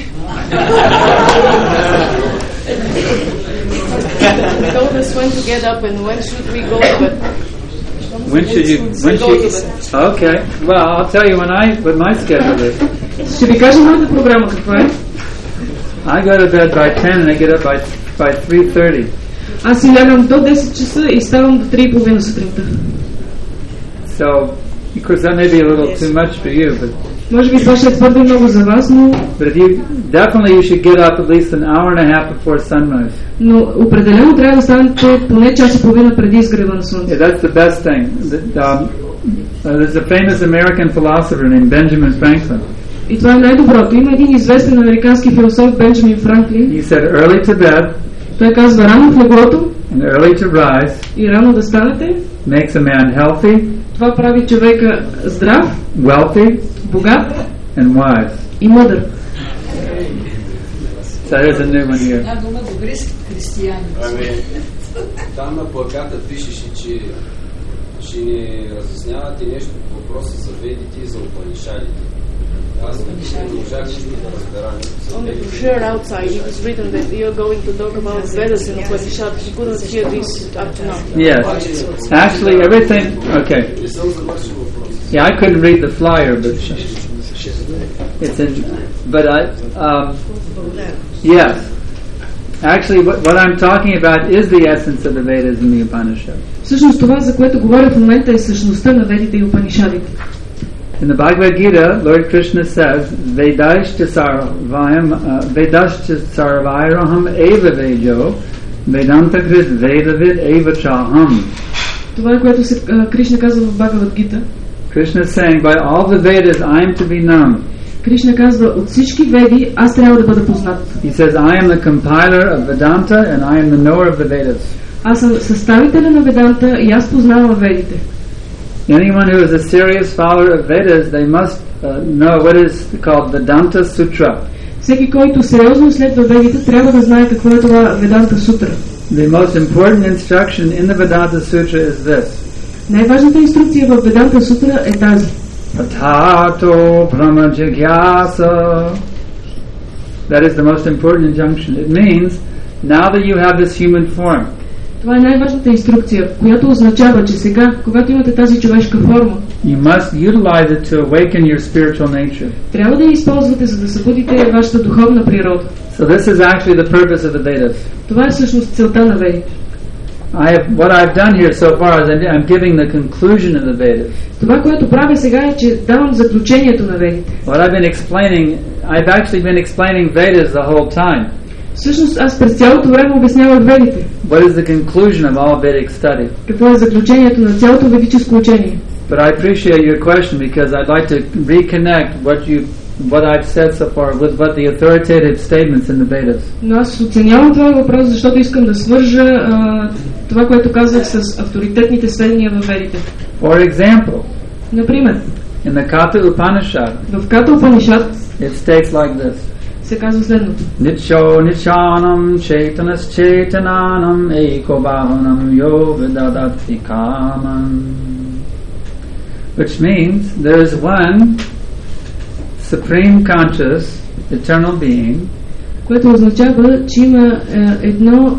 We told us when to get up and when should we go to bed. Okay. Well, I'll tell you what my schedule is. Ще ви кажа моята програма каква е. I go to bed by 10 and I get up by 3:30. Аз си лягам до 10 часа и ставам до 3:30 сутринта. So, of course, that may be a little too much for you, but може би това ще е твърде много за вас, но definitely you should get up at least an hour and a half before sunrise. Но определено трябва да станете поне час и половина преди изгрева на слънцето. Yeah, that's the best thing. There's a famous American philosopher named Benjamin Franklin. И това е най-доброто. Има един известен американски философ Бенджамин Франклин. He said, early to bed Той казва рано в леглото and early to rise и рано да станете. makes a man healthy, Това прави човека здрав, wealthy, богат and wise. и мъдър. So there's a new one here. Една дума добри християни. Там на плаката пишеше, че ще ни разяснявате нещо по въпроса за ведите и за Упанишадите. Аз не можах нищо да разбера. On the brochure outside it is written that you're going to talk about Vedas and Upanishads. You couldn't hear this up to now. Yes. Actually, everything... Okay. Yeah, I couldn't read the flyer, but it's in... But I... yes. Actually, what I'm talking about is the essence of the Vedas and the Upanishads. Всъщност това, за което говоря в момента, е същността на Ведите и Упанишадите. In the Bhagavad Gita, Lord Krishna says, Vedashcha sarvairaham eva vejo, Vedanta krit vedavid eva chaham. Това е което Кришна казва в Бхагавад Гита. Krishna is saying, by all the Vedas I am to be known. Кришна казва, от всички веди аз трябва да бъда познат. He says, I am the compiler of Vedanta and I am the knower of the Vedas. Аз съм съставителя на Веданта и аз познавам ведите. Anyone who is a serious follower of Vedas, they must know what is called Vedanta Sutra. Всеки, който сериозно следва ведите, трябва да знае какво е това Веданта Сутра. The most important instruction in the Vedanta Sutra is this. Най-важната инструкция в Веданта Сутра е тази. Tathato brahma jigyasa. That is the most important injunction. It means, now that you have this human form, това е най-важната инструкция, която означава, че сега, когато имате тази човешка форма, you must utilize it to awaken your spiritual nature. трябва да я използвате, за да събудите вашата духовна природа. So this is actually the purpose of the Vedas. Това е всъщност целта на ведите. What I've done here so far is I'm giving the conclusion of the Vedas. Това, което правя сега е, че давам заключението на ведите. What I've actually been explaining Vedas the whole time. Всъщност аз през цялото време обяснявах ведите. What is the conclusion of all Vedic study? Какво е заключението на цялото ведическо учение? But I appreciate your question because I'd like to reconnect what I've said so far with what the authoritative statements in the Vedas. Но аз оценявам това въпрос, защото искам да свържа това, което казах с авторитетните сведения в ведите. For example, например, in the Katha Upanishad, в Ката Упанишад it states like this. се казва следното. Nityo Nityanam Chaitanas Chaitananam Eko Bahunam Yo Vidadati Kaman. Which means there is one supreme conscious eternal being, което означава, че има едно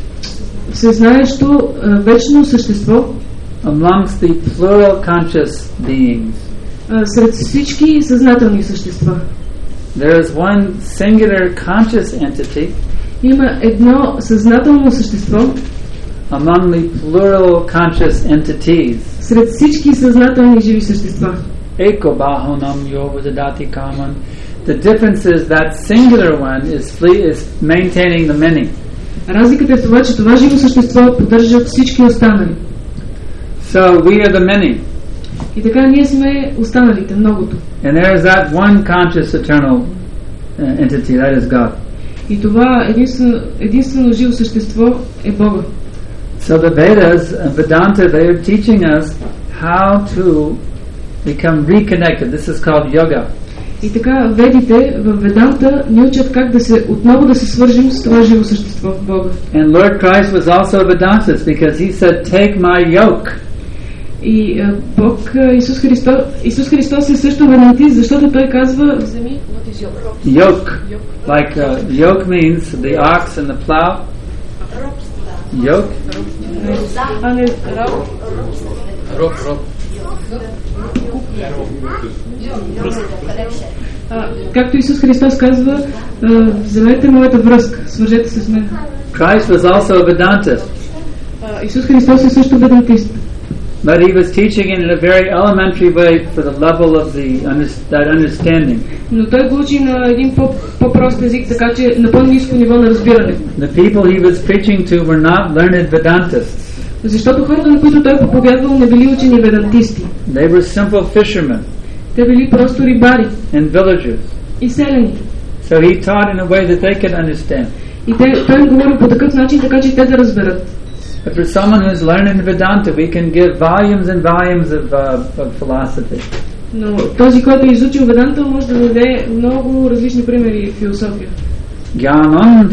всезнаещо вечно същество amongst the plural conscious beings. Сред всички съзнателни същества. There is one singular conscious entity. Има едно съзнателно същество among the plural conscious entities. Сред всички съзнателни живи същества. Eko bahunam yovidadati kaman. The difference is that singular one is maintaining the many. Разликата е в това, че това живо същество поддържа всички останали. So we are the many. И така ние сме останалите, многото. And there is that one conscious eternal entity, that is God. И това единствено живо същество е Бога. So the Vedas, Vedanta, they are teaching us how to become reconnected. This is called yoga. И така ведите в Веданта ни учат как отново да се свържим с това живо същество, Бога. And Lord Christ was also a Vedantist because he said, "Take my yoke." И Бог, Исус Христос е също ведантист, защото той казва: вземи, what is yoke? Like yoke means the ox and the plow. Yoke? Роб. Както Исус Христос казва: вземете моята връзка, свържете се с мен. Christ was also a Vedantist. Исус Христос е също ведантист. But he was teaching in a very elementary way for the level of that understanding. Но той го учи на един по-прост език, така че на по-ниско ниво на разбиране. The people he was preaching to were not learned Vedantists. Защото хората, на които той проповядвал, не били учени ведантисти. They were simple fishermen. Те били просто рибари And villagers. и селени. So he taught in a way that they could understand. И той им говори по такъв начин, така че те да разберат. But for someone who's learning Vedanta, we can give volumes and volumes of philosophy. Но този, който е изучил Веданта, може да даде много различни примери в философия. Jnanam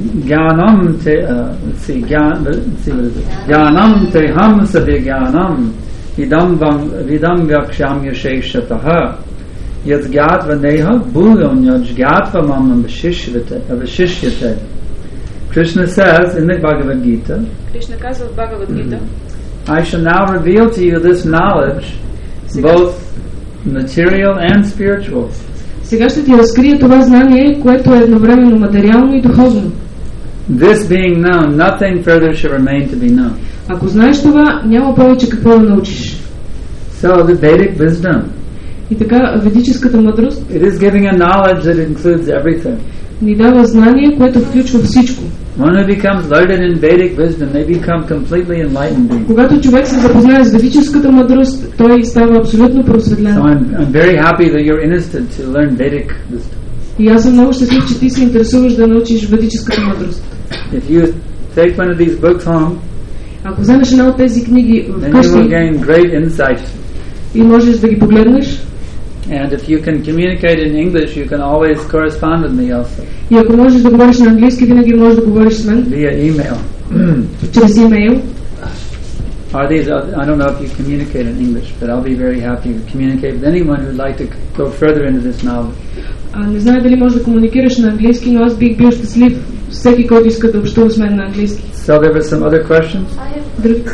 te ham savigyanam vidam vyaksham yasheshataha yadgyatva neha bhulyon yadgyatva mamam vashishyate. Krishna says in the Bhagavad Gita, Кришна казва в Бхагавад Гита, I shall now reveal to you this knowledge, both material and spiritual. Сега ще ти разкрия това знание, което е едновременно материално и духовно. This being known, nothing further shall remain to be known. Ако знаеш това, няма повече какво да научиш. So the Vedic wisdom, И така, ведическата мъдрост it is giving a knowledge that includes everything. ни дава знание, което включва всичко. One who becomes learned in Vedic wisdom, they become completely enlightened beings. Когато човек се запознае с ведическата мъдрост, той става абсолютно просветлен. So I'm very happy that you're interested to learn Vedic wisdom. И аз съм много щастлив, че ти се интересуваш да научиш ведическата мъдрост. If you take one of these books home, Ако вземеш една от тези книги then you will вкъщи gain great insight. и можеш да ги погледнеш, And if you can communicate in English, you can always correspond with me also и ако можеш да говориш на английски, винаги можеш да говориш с мен via email. чрез имейл. Are these? I don't know if you communicate in English, but I'll be very happy to communicate with anyone who'd like to go further into this knowledge. Не знае дали можеш да комуникираш на английски, но аз бих бил щастлив всеки, който иска да общува с мен на английски. So there were some other questions? Други?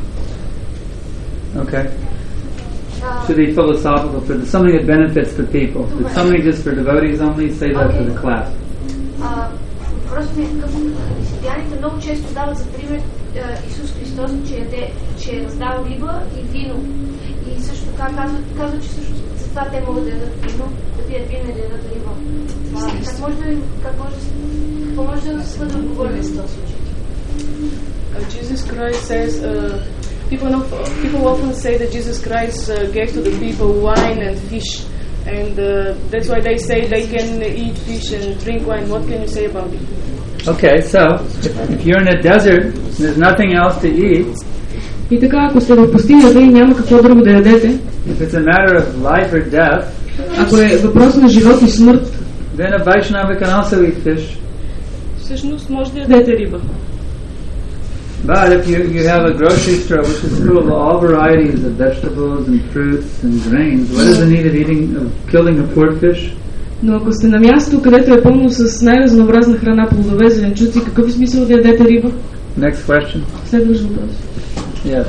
Okay. To be philosophical, for something that benefits the people. It's something just for devotees only. Say that to the class. Въпросът ми е такъв. Християните много често дават за пример Исус Христос, че е раздал риба и вино. И също така казват, че също за това те могат да ядат вино, да пият вино и да ядат риба. Какво може да се отговори с този случай? Jesus Christ says, people often say that Jesus Christ gave to the people wine and fish, and that's why they say they can eat fish and drink wine. What can you say about it? Okay, so if you're in a desert and there's nothing else to eat, И така, ако сте в пустинята и няма какво друго да ядете, if it's a matter of life or death, ако е въпрос на живот и смърт, then a Vaishnava can also eat fish. Всъщност може да ядете риба. But if you have a grocery store which is full of all varieties of vegetables and fruits and grains, what is the need of killing a poor fish? но ако сте на място, където е пълно с най-разнообразна храна, плодове, зеленчуци, какъв е смисъл да ядете риба? Next question. Следващ въпрос. Yes.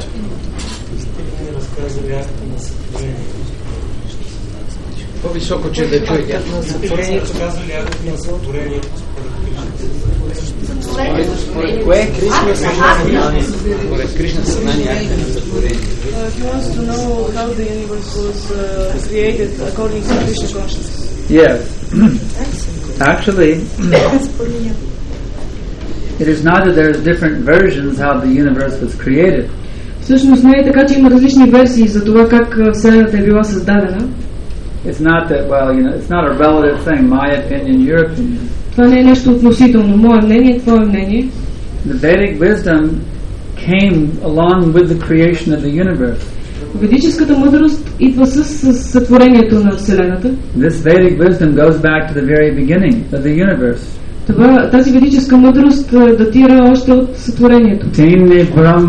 По-високо, че да чуете. Според кое Кришна съзнание? Според Кришна съзнание акта на сътворение. He wants to know how the universe was created according to Krishna consciousness. Yes. Actually, it is not that there's different versions how the universe was created. Всъщност не е така, че има различни версии за това как Вселената е била създадена. It's not that, it's not a relative thing, my opinion, your opinion. Това не е нещо относително. Мое мнение, твое мнение. The Vedic wisdom came along with the creation of the universe. Ведическата мъдрост идва с сътворението на Вселената. This Vedic wisdom goes back to the very beginning of the universe. Тази ведическа мъдрост датира още от сътворението. Tene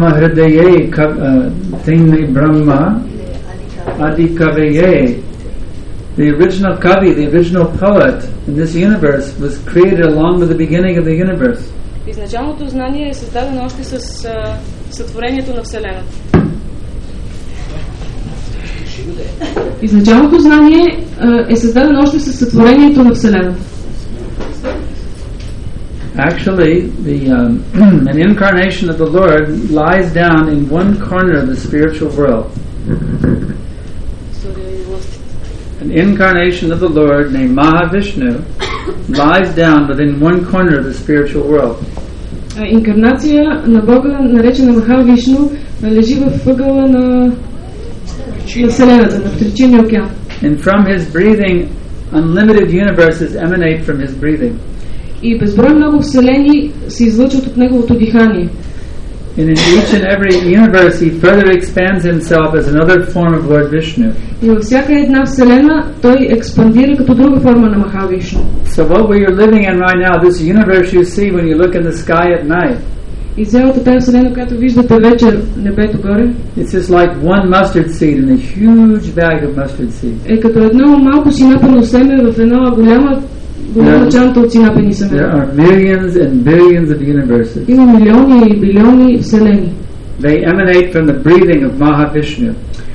Brahma Adi Kaveye. The original Kavi, the original poet in this universe was created along with the beginning of the universe. Изначалното знание е създадено още с сътворението на Вселената. Изначалното знание е създадено още с сътворението на Вселената. Actually, an incarnation of the Lord lies down in one corner of the spiritual world. An incarnation of the Lord named Mahavishnu lies down within one corner of the spiritual world. инкарнация на Бога, наречена Махавишну, лежи в ъгъла на Вселената, на Тричинния океан. And from his breathing, unlimited universes emanate from his breathing. И безброй много вселени се излъчват от неговото дихание. And in each and every universe, he further expands himself as another form of Lord Vishnu. И във всяка една вселена той експандира като друга форма на Махавишну. So what we are living in right now, this universe you see when you look in the sky at night, И цялата тази вселена, която виждате вечер небето горе, it's just like one mustard seed in a huge bag of mustard seed. е като едно малко синапено семе в една голяма чанта от синапени There семена. are millions and billions of universes. Има милиони и билиони вселени. They emanate from the breathing of Mahavishnu.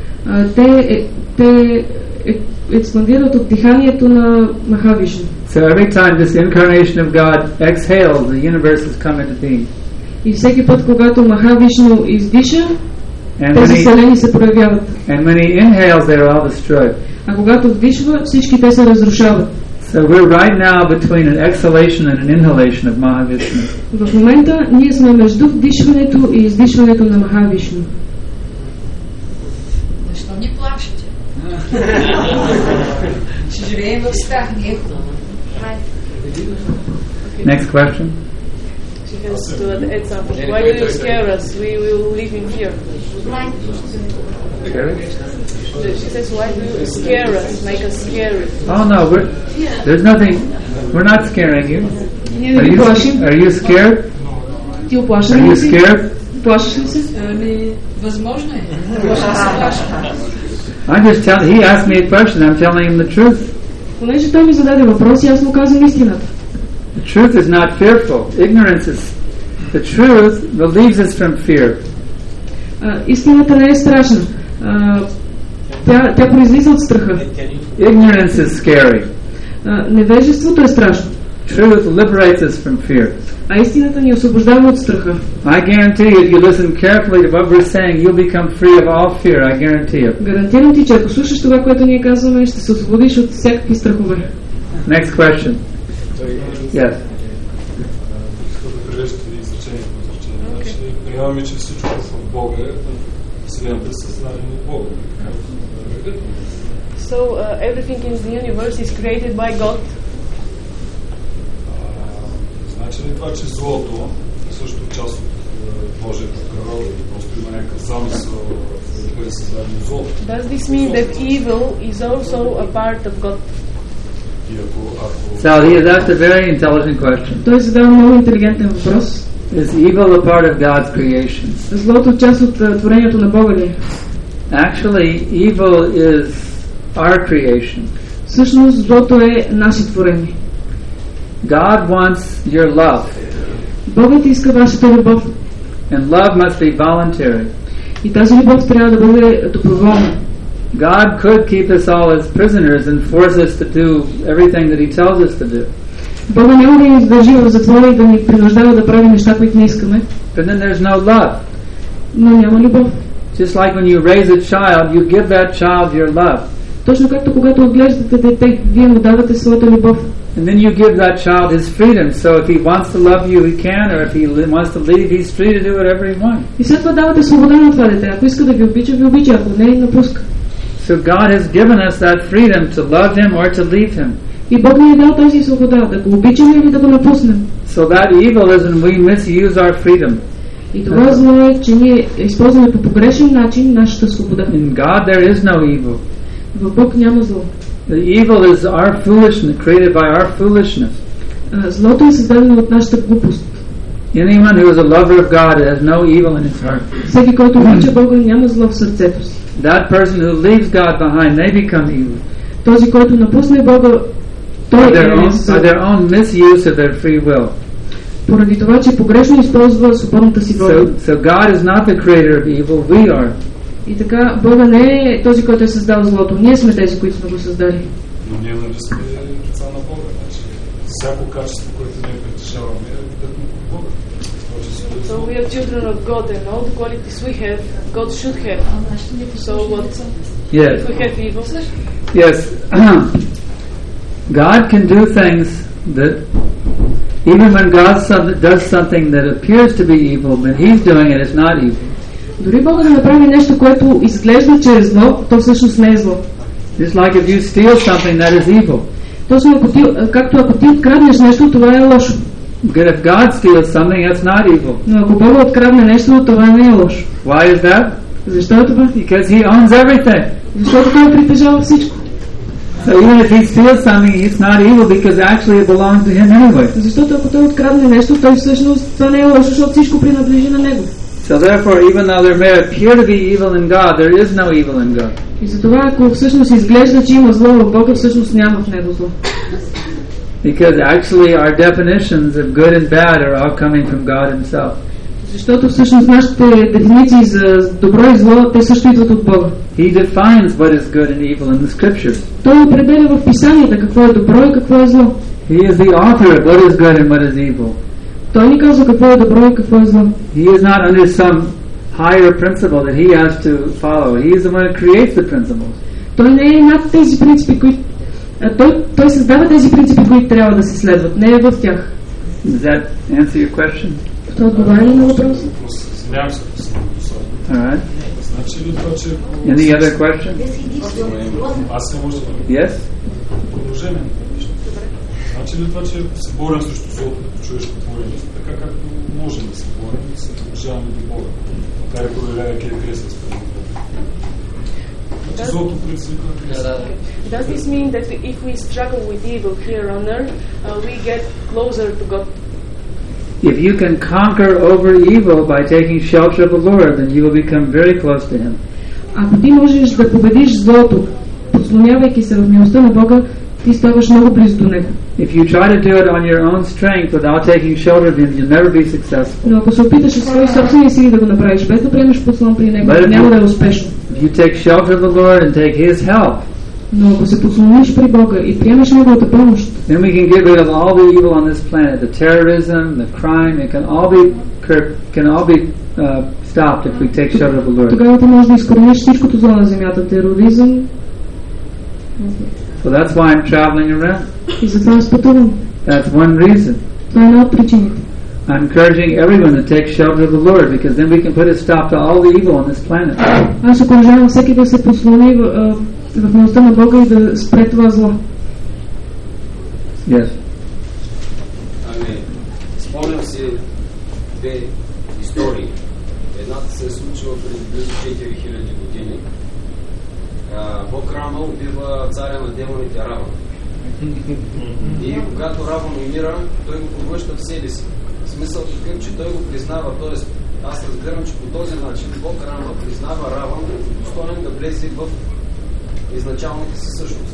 Те експандират от диханието на Махавишну. So every time this incarnation of God exhales, the universes come into being. И всеки път, когато Махавишну издиша, тези вселени се проявяват. And when he inhales, they are all destroyed. А когато вдишва, всички те се разрушават. So we're right now between an exhalation and an inhalation of Mahavishnu. В момента ние сме между вдишването и издишването на Махавишну. Защо ни плашите? Ще живеем в страх, не е хубаво. Next question. She has to add something. Why do you scare us? We will live in fear. She says, why do you scare us? Make us scary. Oh no, there's nothing. We're not scaring you. Are you scared? Ти оплашен Are you ли си? scared? Плашиш ли се? Възможно е. Може да се плаша. I'm just telling. He asked me a question. I'm telling him the truth. Понеже той ми зададе въпрос и аз му казвам истината. The truth is not fearful. Ignorance is. The truth relieves us from fear. Истината не е страшна. Тя произлиза от страха. Ignorance is scary. Невежеството е страшно. Truth liberates us from fear. А истината ни освобождава от страха. I guarantee you, if you listen carefully to what we're saying, you'll become free of all fear. I guarantee you. Гарантирам ти, че ако слушаш това, което ние казваме, ще се освободиш от всякакви страхове. Next question. Yes. Приемаме, че всичко в Бога е Вселената е създадена от Бога. So everything in the universe is created by God. Значи ли това, че злото е също част от Божията природа и просто има някакъв замисъл да бъде създадено злото? Does this mean that evil is also a part of God? So he has asked a very intelligent question. Той задава много интелигентен въпрос. Is evil a part of God's creation? Злото част от творението на Бога ли? Actually, evil is our creation. Всъщност злото е наше творение. God wants your love. Богът иска вашата любов. And love must be voluntary. И тази любов трябва да бъде доброволна. God could keep us all as prisoners and force us to do everything that he tells us to do. Бога няма да ни издържи в затвора и да ни принуждава да правим неща, които не искаме. But then there's no love. Но няма любов. Just like when you raise a child, you give that child your love. Точно както когато отглеждате дете, вие му давате своята любов. And then you give that child his freedom. So if he wants to love you, he can, or if he wants to leave, he's free to do whatever he wants. И след това давате свобода на това дете. Ако иска да ви обича, ако не, напуска. So God has given us that freedom to love him or to leave him. И Бог ни е дал тази свобода, да го обичаме или да го напуснем. So that evil is when we misuse our freedom. И това зло е, че ние използваме по погрешен начин нашата свобода. In God there is no evil. В Бог няма зло. The evil is our foolishness, created by our foolishness. Злото е създадено от нашата глупост. Anyone who is a lover of God has no evil in his heart. Всеки, който обича Бога, няма зло в сърцето си. That person who leaves God behind, they become evil. Този, който напусне Бога, той е their own misuse of their free will. Поради това, че погрешно използва свободната си воля. So God is not the creator of evil, we are. И така, Бога не е този, който е създал злото. Ние сме тези, които сме го създали. Но ние нали сме деца на Бога. Значи, всяко качество, което ние притежаваме, е дадено от Бога. So we are children of God, and all the qualities we have, God should have. So what? Yes. If we have evil? Yes. God can do things that Even when God does something that appears to be evil, when He's doing it, it's not evil. Дори Бог да направи нещо, което изглежда, че е зло, то всъщност не е зло. Just like if you steal something, that is evil. Точно както ако ти откраднеш нещо, това е лошо. But if God steals something, that's not evil. Но ако Бог открадне нещо, това не е лошо. Why is that? Защо е това? Because He owns everything. Защото Той притежава всичко. So even if He steals something, it's not evil because actually it belongs to Him anyway. Защото ако Той открадне нещо, той всъщност това не е лошо, защото всичко принадлежи на Него. So therefore, even though there may appear to be evil in God, there is no evil in God. И затова, ако всъщност изглежда, че има зло в Бога, всъщност няма в Него зло. Because actually our definitions of good and bad are all coming from God Himself. Защото всъщност нашите дефиниции за добро и зло, те също идват от Бога. He defines what is good and evil in the Scriptures. Той определя в Писанията какво е добро и какво е зло. He is the author of what is good and what is evil. Той ни казва какво е добро и какво е зло. He is not under some higher principle that He has to follow. He is the one who creates the principles. Той не е над тези принципи, които той създава тези принципи, които трябва да се следват. Не е в тях. Does that answer your question? Това отговаря ли на въпроса? Alright. Значи ли това, че... Any other question? Аз не може да... Yes? Продължение. Значи ли това, че се борим срещу злото като човешко творение, така както можем да се борим, да се доближаваме до Бога, макар и проявявайки кресен спрямо Бога. Значи злото предизвика кресен. Does this mean that if we struggle with evil here on earth, we get closer to God? If you can conquer over evil by taking shelter of the Lord, then you will become very close to Him. Ако ти можеш да победиш злото, подслонявайки се в милостта на Бога, ти ставаш много близо до Него. If you try to do it on your own strength without taking shelter of Him, you'll never be successful. Но ако се опиташ със свои собствени сили да го направиш, без да приемеш подслон при Него, няма да е успешно. If you take shelter of the Lord and take His help, но ако се подслониш при Бога и приемеш Неговата помощ, then we can get rid of all the evil on this planet, the terrorism, the crime. It can all be stopped if we take shelter of the Lord. Тогава ти можеш да изкорениш всичкото зло на земята, тероризъм. So that's why I'm traveling around. И затова аз пътувам. That's one reason. Това е една от причините. I'm encouraging everyone to take shelter of the Lord because then we can put a stop to all the evil on this planet. Аз окоръжавам всеки да се послони в милостта на Бога и да спре това зло. Yes. Ами, спомням си две истории. Едната се е случила преди близо 4000 години. Бог Рама убива царя на демоните Раван. И когато Раван умира, той го повръща в себе си. В смисъл такъв, че той го признава, т.е. аз разбирам, че по този начин Бог Рама признава Раван като достоен да влезе в изначалната си същност.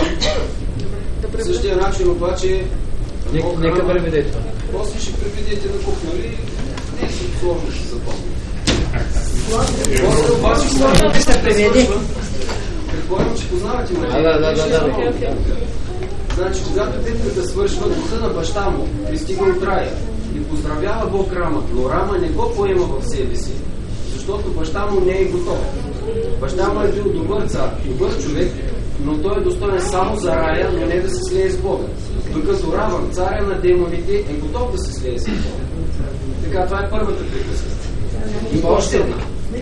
В същия начин обаче нека преведе това. После ще преведете на кух, нали? Не е сложно ще запомня. После обаче предполагам, че познавате ме. Да. Значи, когато битката свършва, духа на баща му пристига от рая и поздравява Бог Рама, но Рама не го поема в себе си, защото баща му не е готов. Баща му е бил добър цар, добър човек, но той е достоен само за рая, но не да се слее с Бога. Докато Раван, царя на демоните, е готов да се слее с Бога. Така, това е първата приказка. И още една.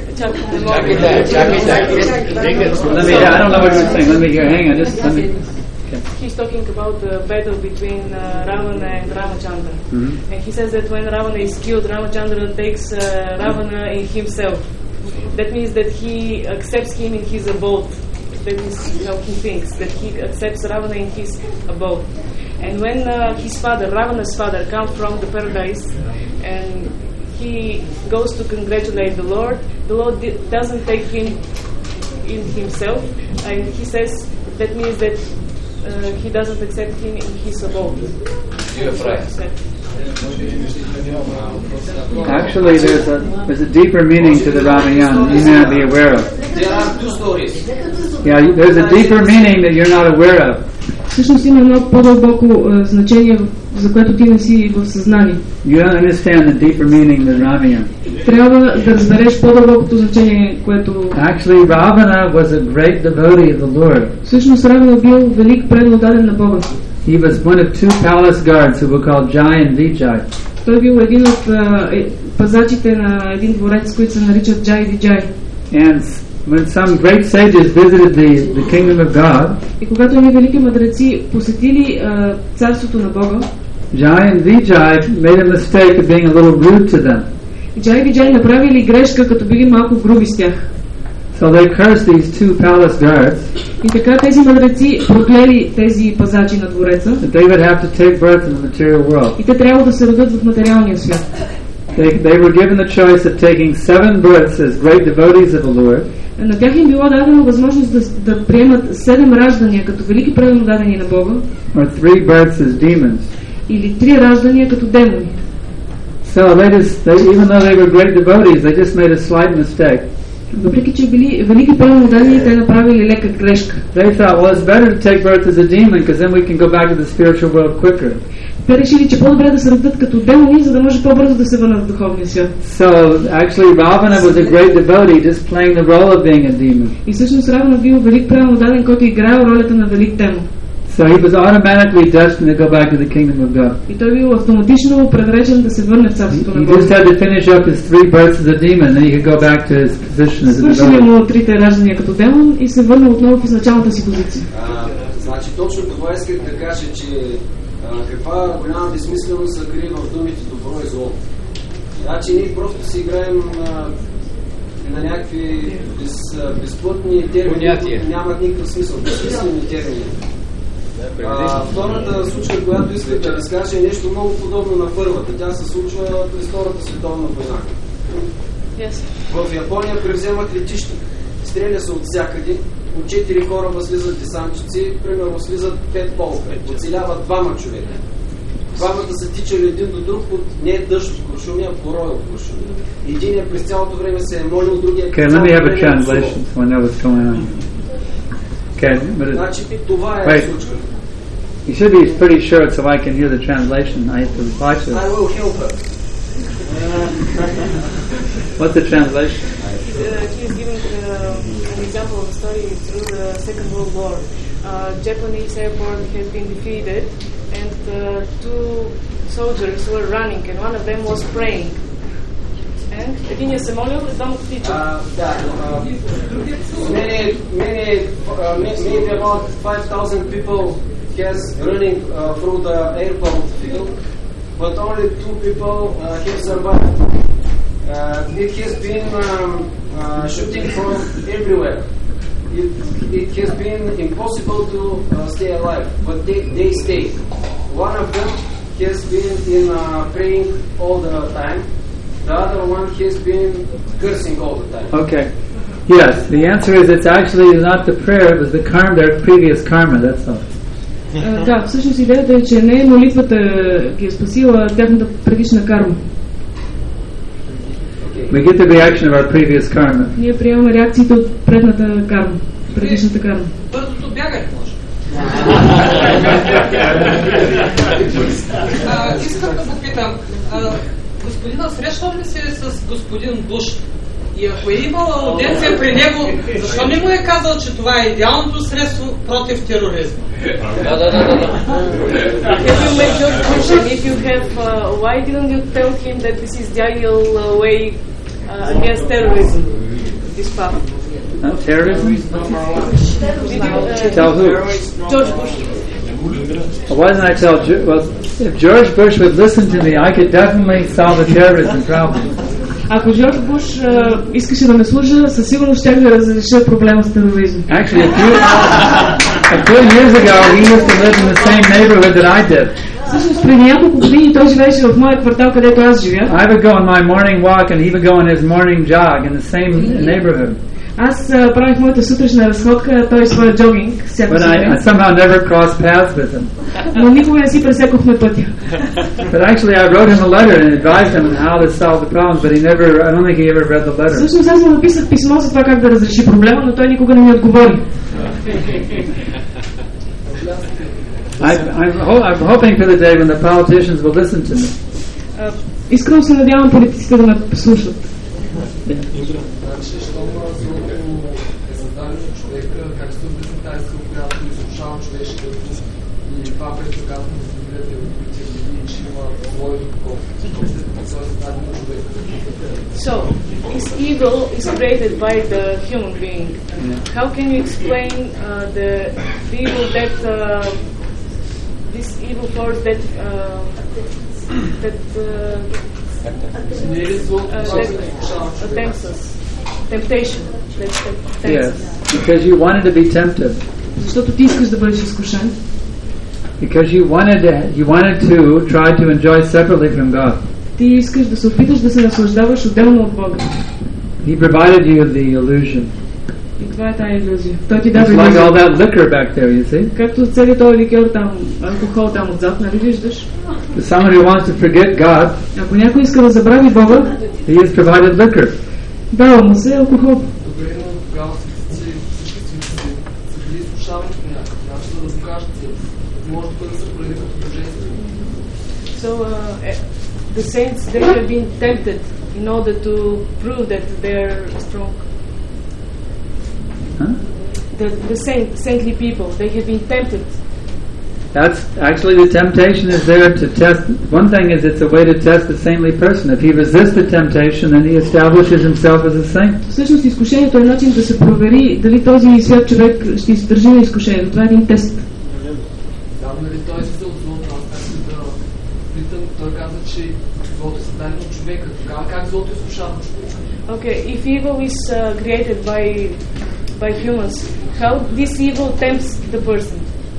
I don't know what you're saying. Let me hear. Hang on. Let me. He's talking about the battle between Ravana and Ramachandra. Mm-hmm. And he says that when Ravana is killed, Ramachandra takes Ravana in himself. That means that he accepts him in his abode. That is how he thinks, that he accepts Ravana in his abode. And when his father, Ravana's father, comes from the paradise and he goes to congratulate the Lord doesn't take him in himself, and he says that means that he doesn't accept him in his abode. Actually, there's a deeper meaning to the Ramayana you may not be aware of. There are two stories. Yeah, there's a deeper meaning that you're not aware of. Всъщност има много по-дълбоко значение, за което ти не си в съзнание. You don't understand the deeper meaning of Ramayana. Трябва да разбереш по-дълбокото значение, което... Actually, Ravana was a great devotee of the Lord. Всъщност Равана бил велик преданодаден на Бога. He was one of two palace guards who were called Jai and Vijay. Той бил един от пазачите на един дворец, които се наричат Джай и Виджай. And when some great sages visited the kingdom of God, и когато едни велики мъдреци посетили царството на Бога, Jai and Vijay made a mistake of being a little rude to them. Джай и Виджай направили грешка, като били малко груби с тях. So they cursed these two palace guards. И така тези мъдреци проклели тези пазачи на двореца. That they would have to take birth in the material world. И те трябва да се родят в материалния свят. They were given the choice of taking 7 births as great devotees of the Lord. На тях им било дадено възможност да приемат 7 раждания като велики преданодадени на Бога. Or 3 births as demons. Или 3 раждания като демони. So even though they were great devotees, they just made a slight mistake. Въпреки че били велики преданодадени, те направили лека грешка. They thought, well, it's better to take birth as a demon because then we can go back to the spiritual world quicker. Те решили, че по-добре да се родят като демони, за да може по-бързо да се върнат в духовния свят. So actually Ravana was a great devotee, just playing the role of being a demon. И всъщност Равана бил велик преданодаден, който играл ролята на велик демон. So he was automatically destined to go back to the kingdom of God. И той бил автоматично предречен да се върне в царството на He Бога. just had to finish up his 3 births as a demon, then he could go back to his position as a Свършили devotee. му 3 раждания като демон и се върна отново в изначалната си позиция. Значи точно това исках да кажа, че каква голяма безсмисленост се крие в думите добро и зло. Значи ние просто си играем на някакви безплътни термини, които нямат никакъв смисъл, безсмислени термини. Втората случка, която исках да разкажа, е нещо много подобно на първата. Тя се случва през Втората световна война. Yes. В Япония превземат летище. Стреля се от всякъде. От 4 кораба слизат десантчици, примерно слизат 5 полка. Оцеляват 2 човека. Двамата са тичали един до друг, не е дъжд от куршуми, а порой от куршуми. Единият през цялото време се е молил, другия... Okay, let me have a translation so I know what's going on. Okay, but значи това е случка. You should be pretty sure so I can hear the translation. I have to watch it. I will help her. What's the translation? He's giving an example of a story through the Second World War. Japanese airport has been defeated, and 2 soldiers were running, and one of them was praying. And единият се молил, и двамата тичат. Maybe about 5,000 people has running through the airport field, but only 2 people have survived. It has been shooting from everywhere. It has been impossible to stay alive, but they stayed. One of them has been in praying all the time. The other one has been cursing all the time. Okay. Yes, the answer is it's actually not the prayer, it was the karma, their previous karma, that's all. Да, всъщност идеята е, че не е молитвата ги е спасила тяхната предишна карма. We get the reaction of our previous karma. Ние приемаме реакциите от предната карма, предишната карма. Бързото бягане може. Искам да попитам, господина срещал ли се с господин Буш? И ако е имала аудиенция при него, защо не му е казал, че това е идеалното средство против тероризма? If you make your question, if you have, why didn't you tell him that this is the ideal way against terrorism? This path. Terrorism? Did you Tell who? George Bush. Why didn't I tell? Well, if George Bush would listen to me, I could definitely solve the terrorism problem. Ако Джордж Буш искаше да ме слуша, със сигурност ще да разреша проблема с тероризма. Actually, a few years ago, he used to live in the same neighborhood that I did. Всъщност преди няколко години той живееше в моя квартал, където аз живя. I would go on my morning walk, and he would go on his morning jog in the same neighborhood. Аз правих моята сутрешна разходка, а той своя джогинг. But I somehow never crossed paths with him. Но никога не си пресекохме пътя. But actually, I wrote him a letter and advised him on how to solve the problem, but I don't think he ever read the letter. Всъщност аз му написах писмо за това как да разреши проблема, но той никога не ми отговори. I'm hoping for the day when the politicians will listen to me. Искрено се надявам политиците да ме слушат. това предсказано за Библията и откритие и че има зло и добро. So, this evil is created by the human being. How can you explain the evil that this evil force that attempts us, temptation? Yes, because you wanted to be tempted. Защото ти искаш да бъдеш изкушен. Because you wanted to try to enjoy separately from God. Ти искаш да се опиташ да се наслаждаваш отделно от Бога. He provided you the illusion. И това е тая илюзия. Той ти дава It's like илюзия. all that liquor back there, you see? Както целият този ликьор там, алкохол там отзад, нали виждаш? If somebody wants to forget God, Ако някой иска да забрави Бога, He has provided liquor. дава му се алкохол. Добре, но тогава всички са били изкушавани по някакъв начин, за да докажат себе си. Може да се прояви като божествено. So the saints, they have been tempted in order to prove that they're strong. Huh? The saintly people, they have been tempted. That's actually the temptation is there to test. One thing is it's a way to test the saintly person. If he resists the temptation, then he establishes himself as a saint. Всъщност изкушението е начин да се провери дали този свят човек ще издържи на изкушението. Това е един тест. Да, нали той се отзовава, аз да питам, той каза, че злото е създадено от човека. Тогава как злото изкушава човека? Okay, if evil is created by humans, how this evil tempts the person?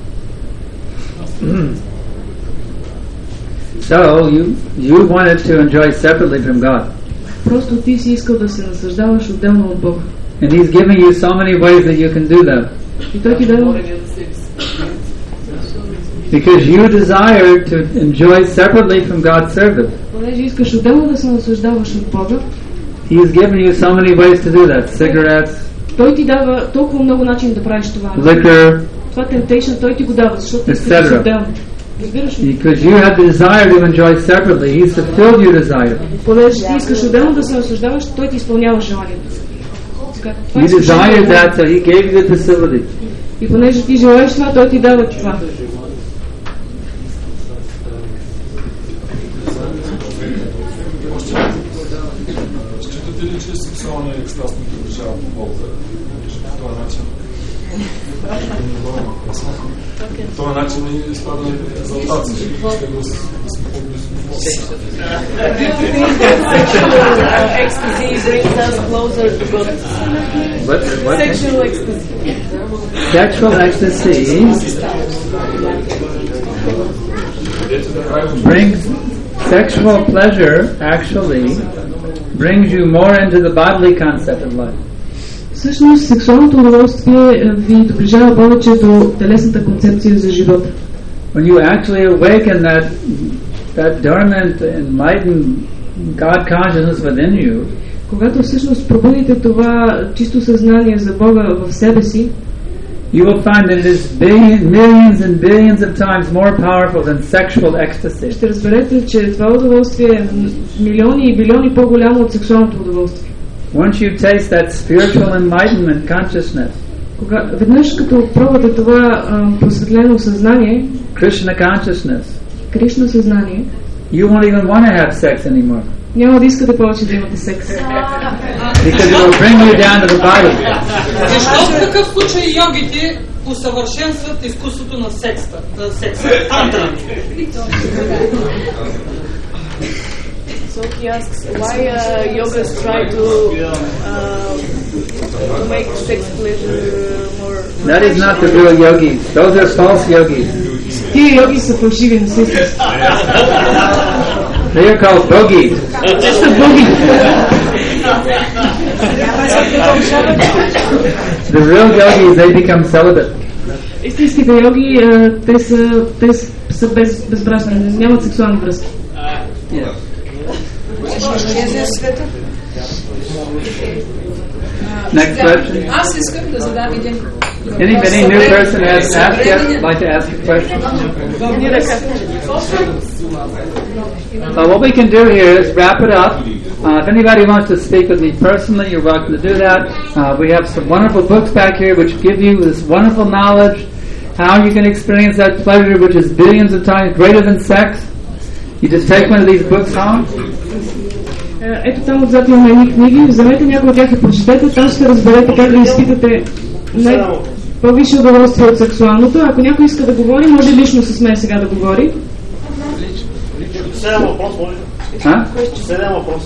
So you wanted to enjoy separately from God. Просто ти си искал да се наслаждаваш отделно от Бога. And He's giving you so many ways that you can do that. И той ти дава Because you desire to enjoy separately from God's service. Понеже искаш отделно да се наслаждаваш от Бога, He's given you so many ways to do that. Cigarettes, той ти дава толкова много начини да правиш това. liquor, Това temptation той ти го дава, защото искаш да си отделно. Разбираш ли? because you had the desire to enjoy separately. He's fulfilled your desire. Понеже ти искаш отделно да се наслаждаваш, той ти изпълнява желанието. You desired that, so He gave you the facility. И понеже ти желаеш това, той ти дава това. Считате ли, че сексуалния екстаз не приближава по Бога? По този начин по този начин ние изпадаме в екзалтация. Ще да сме по-близко до Бога. Ecstasy brings us closer to God. What? Sexual ecstasy. Sexual ecstasy brings sexual pleasure actually brings you more into the bodily concept of life. Всъщност сексуалното удоволствие ви доближава повече до телесната концепция за живота. When you actually awaken that dormant, enlightened God consciousness within you, когато всъщност пробудите това чисто съзнание за Бога в себе си, you will find that it is millions and billions of times more powerful than sexual ecstasy. ще разберете, че това удоволствие е милиони и билиони по-голямо от сексуалното удоволствие. Once you taste that spiritual enlightenment consciousness, Веднъж като пробвате това просветлено съзнание, Krishna consciousness, Кришна съзнание, you won't even want to have sex anymore. Няма да искате повече да имате секс. Because it will bring you down to the body. Защо в такъв случай йогите усъвършенстват изкуството на секса? Тантра. So he asks, why yogas try to make sex pleasure more... That is not the real yogis. Those are false yogis. Тия йоги са фалшиви, не са истински. They are called bogis. Те са боги. The real yogis, they become celibate. Истинските йоги, те са безбрачни, нямат сексуални връзки. Next question. Аз искам да задам един Any new person has asked yet? Like to ask a question? What we can do here is wrap it up. If anybody wants to speak with me personally, you're welcome to do that. We have some wonderful books back here which give you this wonderful knowledge how you can experience that pleasure which is billions of times greater than sex. You just take one of these books home. Ето там отзад имаме едни книги, вземете някои от тях и прочетете, там ще разберете как да изпитате по-висше удоволствие от сексуалното. Ако някой иска да говори, може лично с мен сега да говори. Седем въпрос, може ли? Седем въпрос.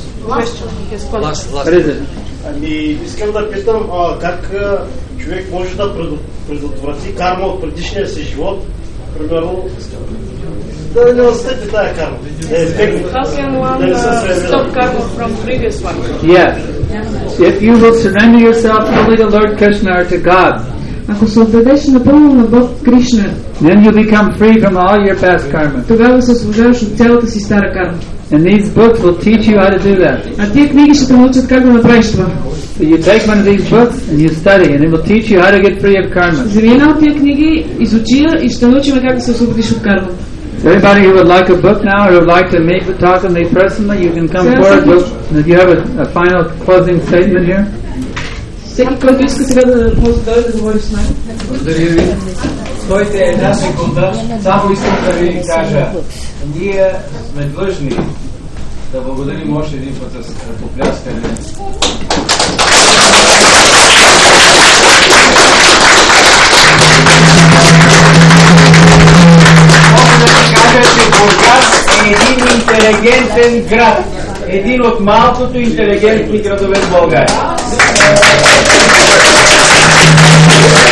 Ами, искам да питам, как човек може да предотврати карма от предишния си живот, примерно, да не настъпи тая карма. How can one stop karma from previous one? Yes. If you will surrender yourself fully to Lord Krishna or to God, ако се отдадеш напълно на Бог Кришна, then you become free from all your past karma. Тогава се освобождаваш от цялата си стара карма. And these books will teach you how to do that. А тия книги ще те научат как да направиш това. So you take one of these books and you study, and it will teach you how to get free of karma. Вземи една от тия книги, изучи я и ще научим как да се освободиш от карма. Everybody who would like a book now or would like to meet with talk with me personally, you can come forward. Do you have a final closing statement here? Всеки, който иска сега да може да дойде да говори с мен. Благодаря ви. Стойте една секунда. Само искам да ви кажа. Ние сме длъжни да благодарим още един път с попляскане. Мога да ви кажа, че Бургас е един интелигентен град. Един от малкото интелигентни градове в България.